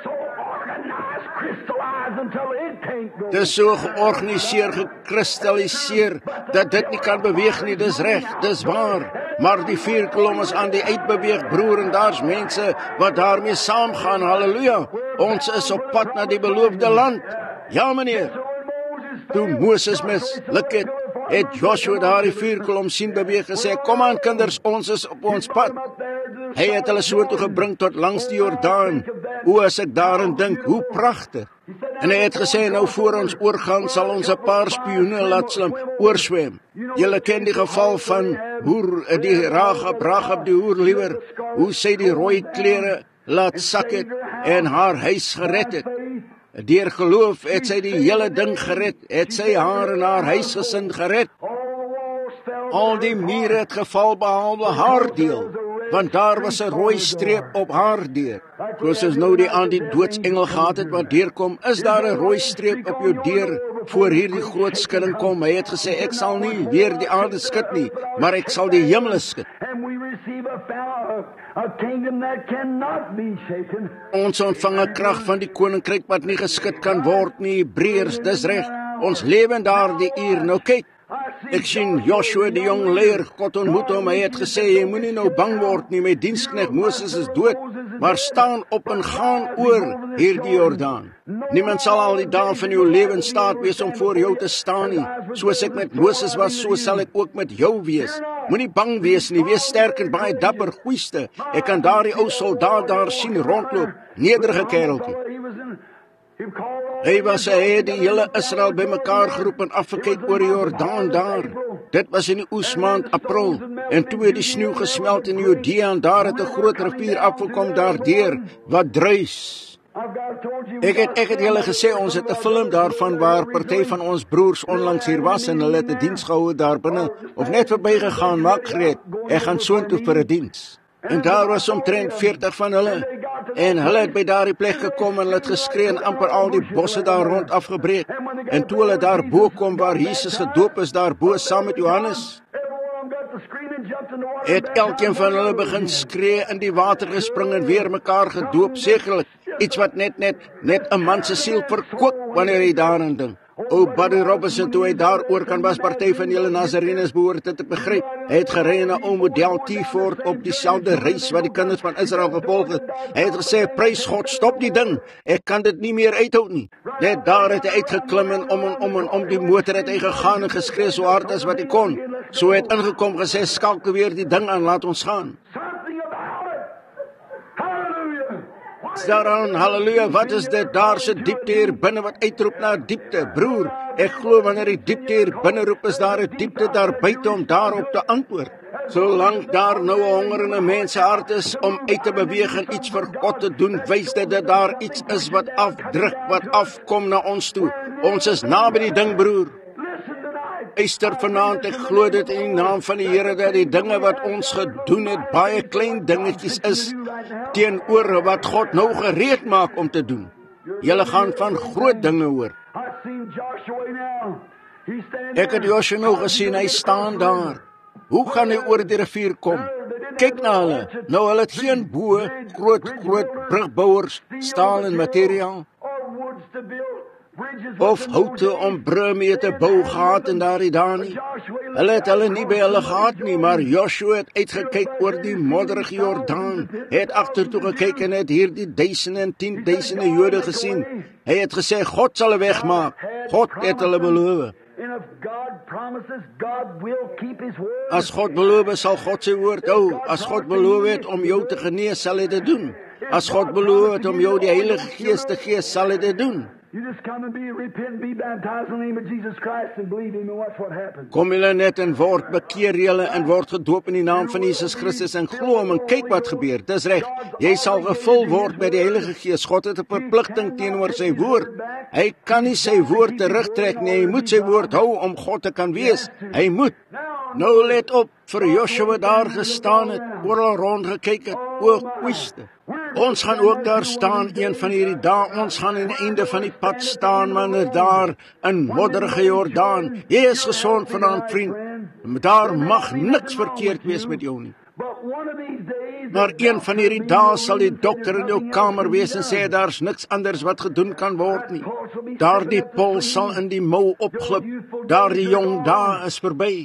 Dis so georganiseer, gekristalliseer, dat dit nie kan beweeg nie, dis reg, dis waar. Maar die vuurkolom is aan die uitbeweeg, broer, en daar's mense wat daarmee saamgaan, halleluja. Ons is op pad na die beloofde land. Ja, meneer. Toe Moses misluk het, het Joshua daar die vuurkolom sien beweeg en sê, kom aan kinders, ons is op ons pad. Hy het hulle so toe gebring tot langs die Jordaan. O, as ek daarin dink, hoe pragtig. En hy het gesê, nou voor ons oorgaan, sal ons 'n paar spioene laat slim oorswem. Julle ken die geval van hoe die Rahab, Rahab die hoer liewer, hoe sy die rooi klere laat sak het en haar huis gered het. Deur geloof het sy die hele ding gered, het sy haar en haar huisgesin gered. Al die mure het geval behalwe haar deel, want daar was 'n rooi streep op haar deur. Soos ons nou die aan die doodsengel gehad het wat deurkom, is daar 'n rooi streep op jou deur voor hierdie groot skudding kom. Hy het gesê, ek sal nie weer die aarde skud nie, maar ek sal die hemele skud. Ons ontvang 'n krag van die koninkryk wat nie geskud kan word nie, Hebreërs, dis reg. Ons lewe in daardie uur. Nou kyk, ek sien Joshua die jong leier, God ontmoet hom, hy het gesê, jy moenie nou bang word nie, my diensknegt Moses is dood, maar staan op en gaan oor hierdie Jordaan. Niemand sal al die dae van jou lewe in staat wees om voor jou te staan nie. Soos ek met Moses was, so sal ek ook met jou wees. Moenie bang wees nie, wees sterk en baie dapper, goeiste. Ek kan daardie ou soldaat daar sien rondloop, nederige kereltjie. Hy was hy het die hele Israel bymekaar geroep en afgekyk oor die Jordaan daar. Dit was in die oesmaand April, en toe het die sneeu gesmelt in Judea, en daar het 'n groot rivier afgekom daardeur, wat druis. Ek het, ek het julle gesê, ons het 'n film daarvan waar party van ons broers onlangs hier was, en hulle het 'n diens gehou daar binne, of net verby gegaan, maak gereed, ek gaan soontoe vir 'n diens. En daar was omtrent veertig van hulle, en hulle het by daardie plek gekom, en hulle het geskree, en amper al die bosse daar rond afgebreek. En toe hulle daar bo kom, waar Jesus gedoop is, daar bo saam met Johannes, het elkeen van hulle begin skree, in die water gespring, en weer mekaar gedoop, sekerlik, iets wat net, net, net 'n man se siel verkoop, wanneer hy daarin dink. O, Buddy Robinson, toe hy daar oor kan was, party van julle Nazarenes behoort dit te begryp. Hy het gerei na ou model T-Ford op dieselfde reis wat die kinders van Israel gevolg het. Hy het gesê, prys God, stop die ding, ek kan dit nie meer uithou nie. Net daar het hy uitgeklim en om en om en om die motor het hy gegaan en geskree so hard as wat hy kon. So het ingekom gesê, skalk weer die ding aan, laat ons gaan. Daaraan, halleluja, wat is dit? Daar se diepte hier binne wat uitroep na diepte. Broer, ek glo wanneer die diepte hier binne roep, is daar 'n diepte daar buite om daarop te antwoord. Solank daar nou 'n honger in 'n mens se hart is om uit te beweeg en iets vir God te doen, wys dit dat daar iets is wat afdruk, wat afkom na ons toe. Ons is naby die ding, broer. Luister vanaand, ek glo dit in die naam van die Here dat die dinge wat ons gedoen het baie klein dingetjies is teenoor wat God nou gereed maak om te doen. Julle gaan van groot dinge hoor. Ek het Joshua nou gesien, hy staan daar. Hoe gaan hy oor die rivier kom? Kyk na hulle. Nou hulle het geen bo, groot groot brugbouers, staal en materiaal, of houte om brûe mee te bou gehad en daardie daar nie. Hulle het hulle nie by hulle gehad nie, maar Joshua het uitgekyk oor die modderige Jordaan, het agtertoe gekyk en het hier die duisende en tienduisende Jode gesien. Hy het gesê, God sal hulle wegmaak. God het hulle beloof. And if God promises, God will keep His word. As God beloof, sal God sy woord hou. As God beloof het om jou te genees, sal hy dit doen. As God beloof het om jou die Heilige Gees te gee, sal hy dit doen. You just come and be repent and be baptized in the name of Jesus Christ and believe Him, and watch what happens. Kom julle net en word bekeer julle en word gedoop in die naam van Jesus Christus en glo hom en kyk wat gebeur. Dis reg. Jy sal gevul word met die Heilige Gees. God het 'n verpligting teenoor sy woord. Hy kan nie sy woord terugtrek nie. Hy moet sy woord hou om God te kan wees. Hy moet. Nou let op vir Joshua daar gestaan het, oral rond gekyk het, o Christus. Ons gaan ook daar staan een van hierdie dae. Ons gaan aan die einde van die pad staan, wanneer daar in modderige Jordaan. Jy is gesond vanaand, vriend. Daar mag niks verkeerd wees met jou nie. Maar een van hierdie dae sal die dokter in jou kamer wees en sê daar's niks anders wat gedoen kan word nie. Daardie pol sal in die mou opglip. Daardie jong dae is verby.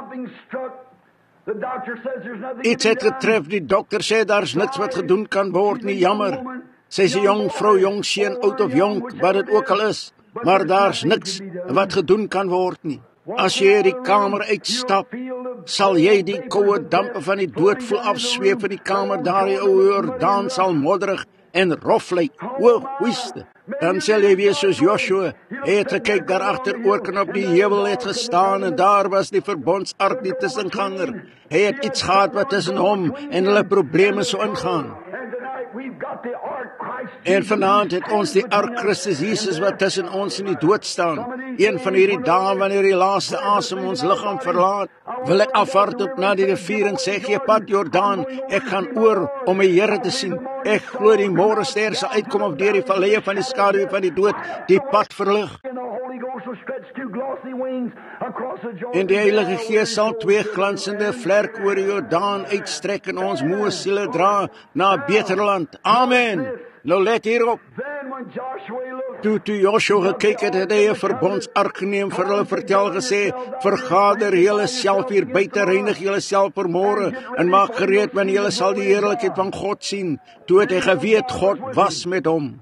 Iets het getref, die dokter sê daar's niks wat gedoen kan word nie, jammer. Sy sê jong vrou, jong seun, oud of jonk, wat dit ook al is, maar daar's niks wat gedoen kan word nie. As jy die kamer uitstap, sal jy die koue dampe van die dood voel afsweef in die kamer, daar die ou Jordaan sal modderig en rof lyk. O, Christus. Dan sal jy wees soos Joshua. Hy het gekyk daar agter oorkant op die heuwel het gestaan en daar was die verbondsark, die tussenganger. Hy het iets gehad wat tussen hom en hulle probleme so ingaan. En vanaand het ons die ark Christus Jesus wat tussen ons in die dood staan. Een van hierdie dae wanneer die laaste asem ons liggaam verlaat, wil ek afhardop na die rivier en sê, gee pad Jordaan, ek gaan oor om my Here te sien. Ek glo die môrester sal uitkom op deur die valleie van die skaduwee van die dood, die pad verlig. En die Heilige Gees sal twee glansende vlerke oor die Jordaan uitstrek en ons moe siele dra na 'n beter land. Amen. Nou let hierop. Toe toe Joshua gekyk het, het hy 'n verbondsark geneem, vir hulle vertel gesê, vergader julle self hier buite, reinig julle self vir môre en maak gereed, want julle sal die heerlikheid van God sien. Toe het hy geweet God was met hom.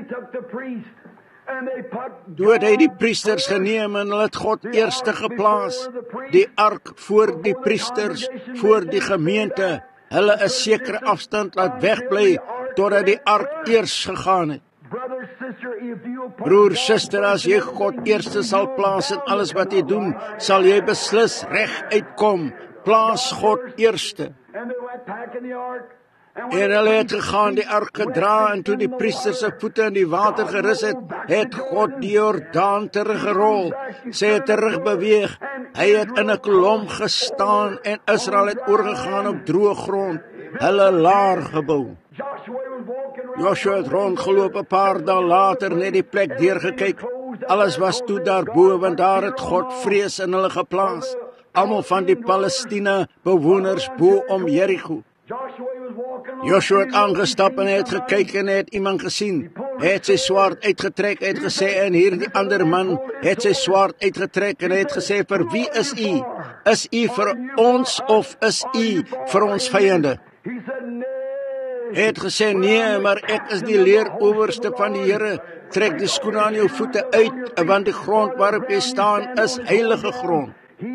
Toe het hy die priesters geneem en hulle het God eerste geplaas. Die ark voor die priesters, voor die gemeente. Hulle 'n sekere afstand laat wegbly totdat die ark eers gegaan het. Broer, suster, as jy God eerste sal plaas in alles wat jy doen, sal jy beslis reg uitkom. Plaas God eerste. En hulle het gegaan, die ark gedra, en toe die priesters se voete in die water gerus het, het God die Jordaan teruggerol. Sy het terug beweeg. Hy het in 'n kolom gestaan en Israel het oorgegaan op droë grond. Hulle laar gebou. Joshua het rondgeloop 'n paar dae later, net die plek deurgekyk. Alles was toe daarbo, want daar het God vrees in hulle geplaas. Almal van die Palestina bewoners bo om Jericho. Joshua het aangestap en het gekyk en het iemand gesien. Hy het sy swaard uitgetrek, het gesê, en hier die ander man het sy swaard uitgetrek en het gesê, vir wie is u? Is u vir ons of is u vir ons vyande? Hy het gesê, nee, maar ek is die leerowerste van die Here. Trek die skoene aan jou voete uit, want die grond waarop jy staan is heilige grond.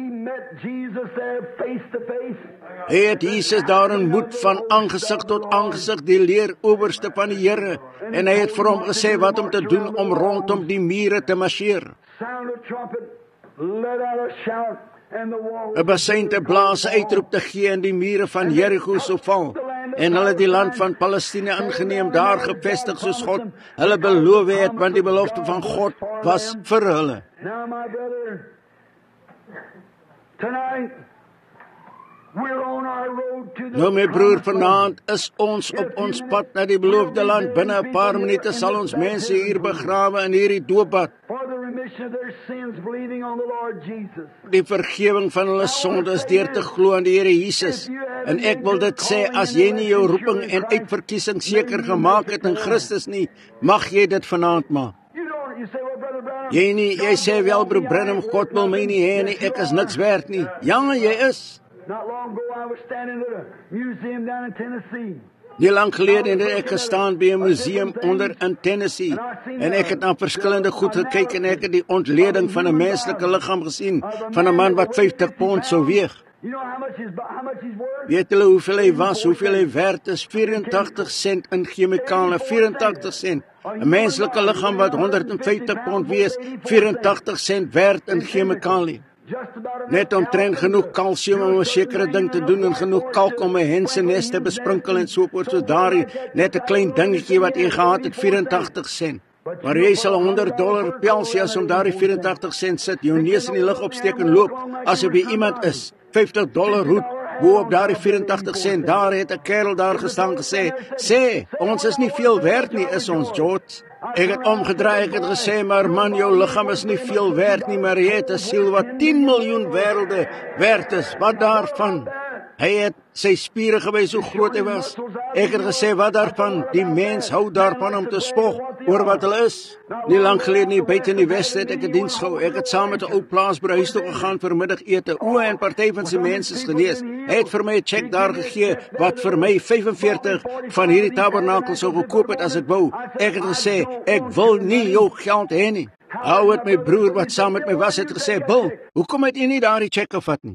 Hy het Jesus daar ontmoet van aangesig tot aangesig, die leerowerste van die Here, en hy het vir hom gesê wat om te doen om rondom die mure te marcheer. 'n Bassein te blaas, uitroep te gee en die mure van Jericho sou val. En hulle die land van Palestina ingeneem, daar gevestig soos God hulle beloof het, want die belofte van God was vir hulle. Nou my broer, vanaand is ons op ons pad na die beloofde land. Binne 'n paar minute sal ons mense hier begrawe in hierdie doopbad. Die vergewing van hulle sondes deur te glo aan die Here Jesus. En ek wil dit sê, as jy nie jou roeping en uitverkiesing seker gemaak het in Christus nie, mag jy dit vanaand maak. Jy nie, jy sê wel, broer Branham, God wil my nie hê nie, ek is niks werd nie. Ja, jy is. Not long ago I was standing at a museum down in Tennessee. Nie lang gelede het ek gestaan by 'n museum onder in Tennessee en ek het na verskillende goed gekyk en ek het die ontleding van 'n menslike liggaam gesien van 'n man wat vyftig pond sou weeg. Weet julle hoeveel hy was, hoeveel hy werd is? vyerentagtig sent in chemikale, vyerentagtig sent. 'n Menslike liggaam wat honderdvyftig pond wees, vyerentagtig sent werd in chemikale. Net omtrent genoeg kalsium om 'n sekere ding te doen en genoeg kalk om 'n hensenes te besprinkel en so voort. So daardie net 'n klein dingetjie wat jy gehad het, vyerentagtig sent. Maar jy sal honderd dollar pelsie as om daardie vyerentagtig sent sit, jou neus in die lug opsteek en loop, as op jy iemand is, vyftig dollar hoed, bo op daardie vyerentagtig sent, daar het 'n kerel daar gestaan gesê, sê, ons is nie veel werd nie, is ons, George. Ek het omgedraai, ek het gesê, maar man, jou liggaam is nie veel werd nie, maar jy het 'n siel wat tien miljoen wêrelde werd is, wat daarvan? Hy het sy spiere gewys hoe groot hy was. Ek het gesê, wat daarvan? Die mens hou daarvan om te spog oor wat hulle is. Nie lang gelede nie, buite in die Weste het ek 'n diens gehou. Ek het saam met 'n ou plaasboer huis toe gegaan vir middagete. O, en party van sy mense is genees. Hy het vir my 'n cheque daar gegee wat vir my vyfenveertig van hierdie tabernakel sou gekoop het as ek wou. Ek het gesê, ek wil nie jou geld hê nie. Hou het my broer wat saam met my was het gesê, Bill, hoekom het jy nie daardie cheque gevat nie?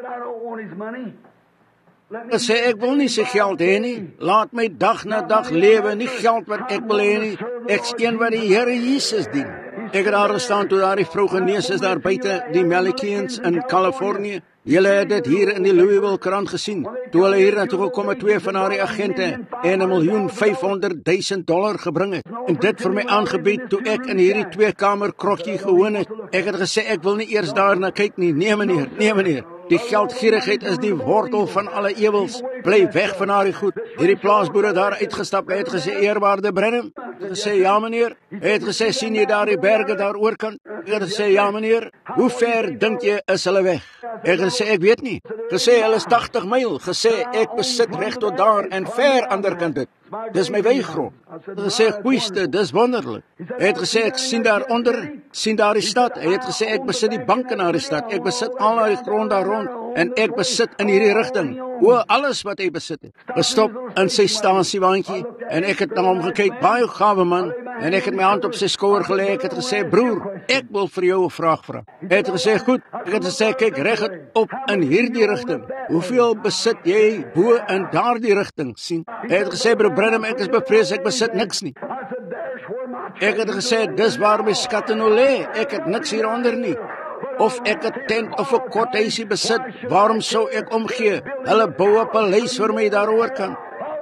Ek sê, ek wil nie sy geld hê nie. Laat my dag na dag lewe, nie geld wat ek wil hê nie. Ek's een wat die Here Jesus dien. Ek het daar gestaan toe daardie vrou genees is daar buite die Malachians in Californië. Julle het dit hier in die Louisville krant gesien. Toe hulle hier naartoe gekom het, twee van haar agente en 'n miljoen vyfhonderd duisend dollar gebring het. En dit vir my aangebied toe ek in hierdie twee kamer krokkie gewoon het. Ek het gesê ek wil nie eers daarna kyk nie. Nee meneer, nee meneer. Die geldgierigheid is die wortel van alle ewels. Bly weg van daardie goed. Hierdie plaasboere daar uitgestap, hy het gesê, eerwaarde Branham. Hy het gesê, ja meneer. Hy het gesê, sien jy daardie berge daar oorkant? Hy het gesê, ja meneer. Hoe ver dink jy is hulle weg? Hy het gesê, ek weet nie. Gesê, hulle is tagtig myl. Gesê, ek besit reg tot daar en ver ander kant dit. Dis my weigrond. Hy het gesê, goeieste, dis wonderlik. Hy het gesê, ek sien daaronder, sien daar die stad. Hy het gesê, ek besit die banke na die stad. Ek besit al die grond daar rond en ek besit in hierdie rigting. O, alles wat hy besit het. Gestop in sy stasiewaantjie en ek het na hom gekyk, baie gawe man, en ek het my hand op sy skouer gelê. Ek het gesê, broer, ek wil vir jou 'n vraag vra. Hy het gesê, goed. Ek het gesê, kyk reg op in hierdie rigting. Hoeveel besit jy bo in daardie rigting? Sien? Hy het gesê, broer Branham, ek is bevrees, ek besit niks nie. Ek het gesê, dis waar my skatte nou lê. Ek het niks hieronder nie. Of ek 'n tent of 'n kothuisie besit, waarom sou ek omgee? Hulle bou 'n paleis vir my daaroor kan.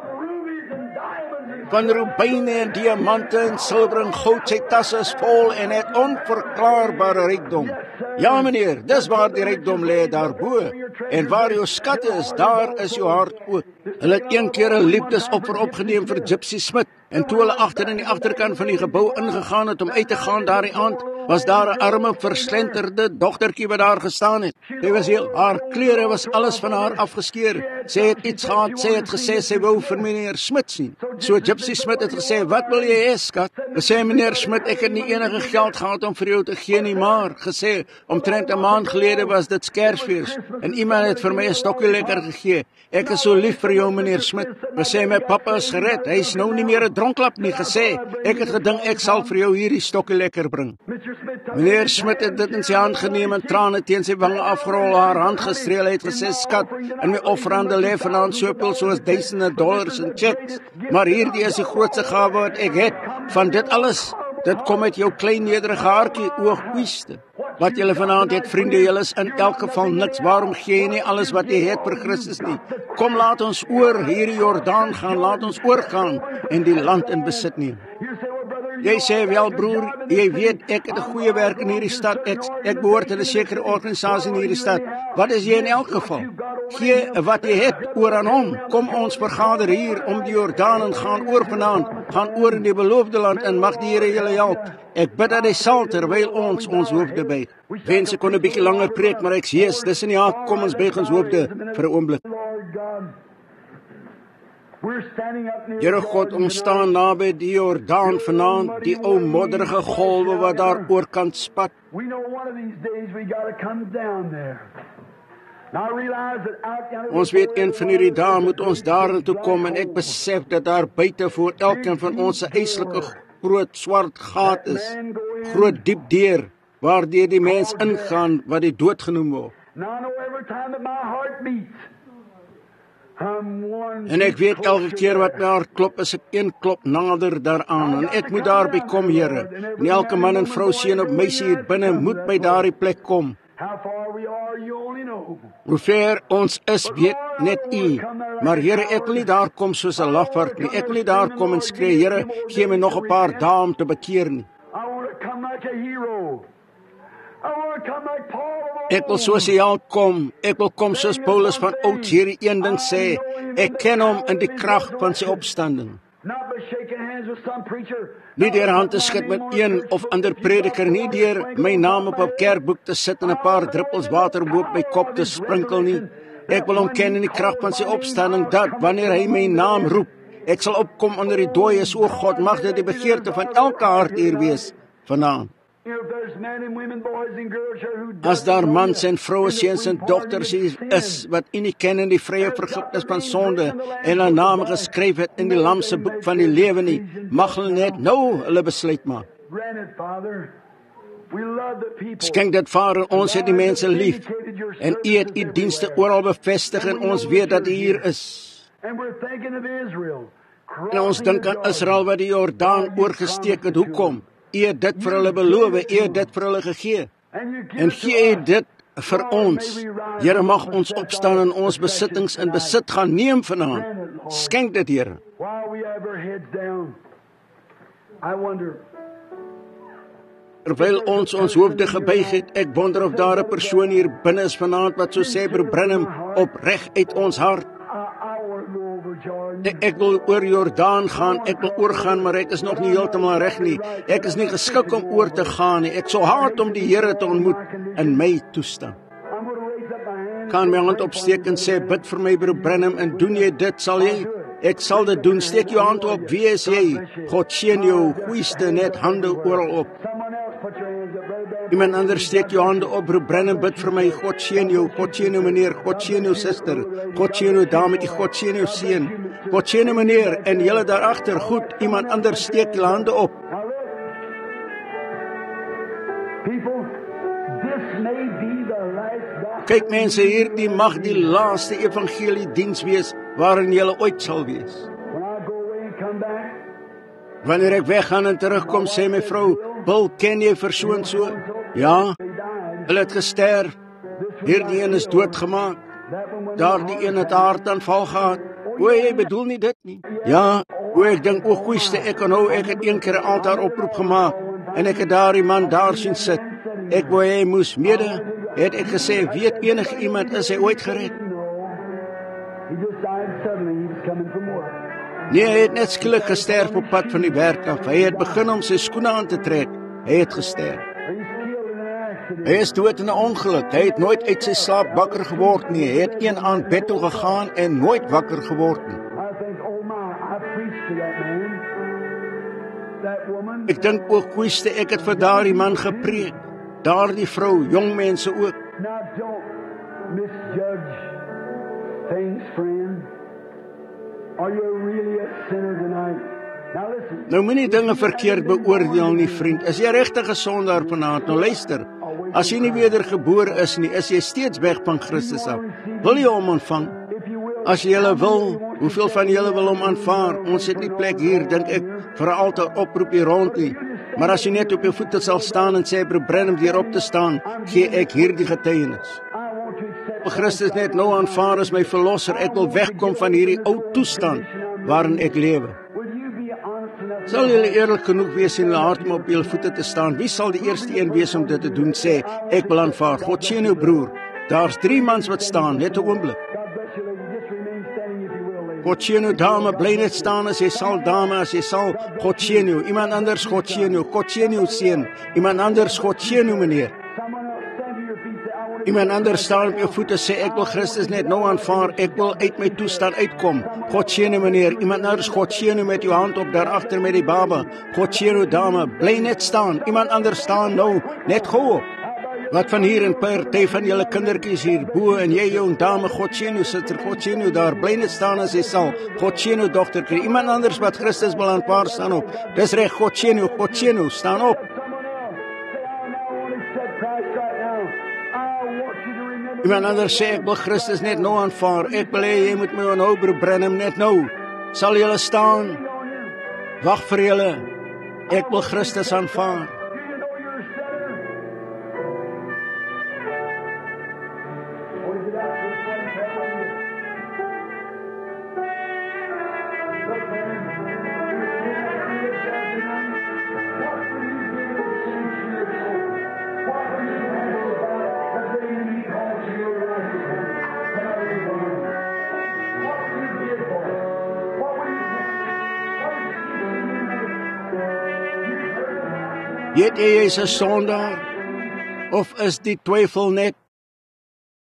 Van rubyne en diamante en silwer en goud, sy tasse is vol en het onverklaarbare rykdom. Ja meneer, dis waar die rykdom lê daarbo. En waar jou skatte is, daar is jou hart ook. Hulle het een keer 'n liefdesoffer opgeneem vir Gypsy Smith. En toe hulle agter in die agterkant van die gebou ingegaan het om uit te gaan daardie aand, was daar 'n arme, verslenterde dogtertjie wat daar gestaan het. Sy was heel, haar klere was alles van haar afgeskeer. Sy het iets gehad, sy het gesê sy wou vir meneer Smith sien. So Gypsy Smith het gesê, wat wil jy hê, skat? Gesê, meneer Smith, ek het nie enige geld gehad om vir jou te gee nie, maar gesê, omtrent 'n maand gelede was dit Kersfees en iemand het vir my 'n stokkie lekker gegee. Ek is so lief vir jou, meneer Smith. Gesê, my pappa is gered, hy is nou nie meer 'n dronklap nie. Gesê, ek het gedink ek sal vir jou hierdie stokkie lekker bring. Meneer Smith het dit in sy hand geneem en trane teen sy wange afgerol, haar hand gestreel. Hy het gesê, skat, in my offerande lê vanaand soveel soos duisende dollars in checks, maar hierdie is die grootste gawe wat ek het van dit alles. Dit kom met jou klein nederige haartjie, o goeieste. Wat julle vanaand het, vriende, julle is in elk geval niks. Waarom gee jy nie alles wat jy het vir Christus nie? Kom, laat ons oor hierdie Jordaan gaan, laat ons oorgaan en die land in besit neem. Jy sê, wel broer, jy weet, ek het 'n goeie werk in hierdie stad, ek, ek behoort in 'n sekere organisasie in hierdie stad. Wat is jy in elk geval? Gee wat jy het oor aan hom. Kom ons vergader hier om die Jordaan en gaan oor vanaand, gaan oor in die beloofde land en mag die Here julle help. Ek bid dat hy sal terwyl ons ons hoofde buig. Wens ek kon 'n bietjie langer preek, maar ek sê, dis in die haak, kom ons buig ons hoofde vir 'n oomblik. Here God, ons staan naby die Jordaan vanaand, die ou modderige golwe wat daar oorkant spat. Ons weet een van hierdie dae moet ons daartoe kom en ek besef dat daar buite voor elkeen van ons 'n eislike groot swart gat is, groot diep deur, waardeur die mens ingaan wat die dood genoem word. En ek weet elke keer wat my hart klop, is ek een klop nader daaraan, en ek moet daarby kom, Here. En elke man en vrou, seun of meisie hier binne moet by daardie plek kom. Hoe ver ons is, weet net U. Maar Here, ek wil nie daar kom soos 'n lafaard nie. Ek wil nie daar kom en skree, Here, gee my nog 'n paar dae om te bekeer nie. Ek wil soos hy al kom, ek wil kom soos Paulus van ouds hierdie een ding sê, ek ken hom in die krag van sy opstanding. Nie deur hand te skud met een of ander prediker, nie deur my naam op 'n kerkboek te sit en 'n paar druppels water bo op my kop te sprinkel nie. Ek wil hom ken in die krag van sy opstanding, dat wanneer hy my naam roep, ek sal opkom onder die dooies. O God, mag dit die begeerte van elke hart hier wees vanaand. As daar mans en vroue, seuns en dogters hier is wat U nie ken in die vrye vergifnis van sonde en hulle name geskryf het in die Lam se boek van die lewe nie, mag hulle net nou hulle besluit maak. Skenk dit, Vader, ons het die mense lief en U het U dienste oral bevestig en ons weet dat U hier is. En ons dink aan Israel wat die Jordaan oorgesteek het. Hoekom? U het dit vir hulle beloof, U het dit vir hulle gegee. En gee U dit vir ons. Here, mag ons opstaan en ons besittings in besit gaan neem vanaand. Skenk dit, Here. Terwyl ons ons hoofde gebuig het, ek wonder of daar 'n persoon hier binne is vanaand wat so sê, Broer Branham, opreg uit ons hart. Ek, ek wil oor Jordaan gaan, ek wil oorgaan, maar ek is nog nie heeltemal reg nie. Ek is nie geskik om oor te gaan nie. Ek sou haat om die Here te ontmoet in my toestand. Kan my hand opsteek en sê, bid vir my, Broer Branham, en doen jy dit, sal jy? Ek sal dit doen. Steek jou hand op. Wie is jy? God seën jou. Goeiste net hande oral op. Iemand anders, steek jou hande op. Broer Branham, bid vir my. God seën jou. God seën jou meneer. God seën jou suster. God seën jou dametjie. God seën jou seun. God seën jou meneer. En julle daar agter, goed. Iemand anders, steek julle hande op. Kyk mense, hierdie mag die laaste evangelie diens wees waarin julle ooit sal wees. Wanneer ek weggaan en terugkom, sê my vrou, Bill, ken jy persoon so? Ja, hulle het gesterf. Hierdie een is doodgemaak. Daardie een het 'n hartaanval gehad. O, jy bedoel nie dit nie? Ja, o, ek dink, o, goeiste, ek kan nou, ek het een keer 'n altaar oproep gemaak en ek het daardie man daar sien sit. Ek wou hy moes mede, het ek gesê, weet enige iemand, is hy ooit gered? Nee, hy het net skielik gesterf op pad van die werk af. Hy het begin om sy skoene aan te trek. Hy het gesterf. Hy is dood in 'n ongeluk. Hy het nooit uit sy slaap wakker geword nie. Hy het een aand bed toe gegaan en nooit wakker geword nie. Ek dink ook, goeiste, ek het vir daardie man gepreek. Daardie vrou, jong mense ook. Now don't misjudge things, friend. Are you really a sinner tonight? Now listen. Nou moenie dinge verkeerd beoordeel nie, vriend. Is jy regtig 'n sondaar vanaand? Nou luister. As jy nie wedergebore is nie, is jy steeds weg van Christus af. Wil jy hom ontvang? As jy hulle wil, hoeveel van julle wil hom aanvaar? Ons het nie plek hier, dink ek, vir 'n altaar oproep hier rond nie. Maar as jy net op jou voete sal staan en sê, Broer Branham, hier op te staan, gee ek hierdie getuienis. Christus net nou aanvaar as my verlosser. Ek wil wegkom van hierdie ou toestand waarin ek lewe. Sal julle eerlik genoeg wees in julle hart om op julle voete te staan? Wie sal die eerste een wees om dit te doen? Sê, ek wil aanvaar. God seën jou broer. Daar's drie mans wat staan, net 'n oomblik. God seën jou dame, bly net staan as jy sal, dame, as jy sal. God seën jou. Iemand anders, God seën jou. God seën jou seun. Iemand anders, God seën jou meneer. Iemand anders staan op jou voete, sê, ek wil Christus net nou aanvaar. Ek wil uit my toestand uitkom. God seën jou meneer. Iemand anders, God seën jou met jou hand op daar agter met die baba. God seën jou dame, bly net staan. Iemand anders staan nou, net gou op. Wat van hier en party van julle kindertjies hier bo en jy jou dame Godchenu sister Godchenu daar bly net staan as jy sal. Godchenu dogter kry iemand anders wat Christus wil aanvaar staan op. Dis reg Godchenu Godchenu staan op. Iemand anders sê ek wil Christus net nou aanvaar. Ek wil hê jy moet my aanhou broer Branham net nou. Sal julle staan? Wag vir julle. Ek wil Christus aanvaar. Weet jy jy's 'n sondaar? Of is die twyfel net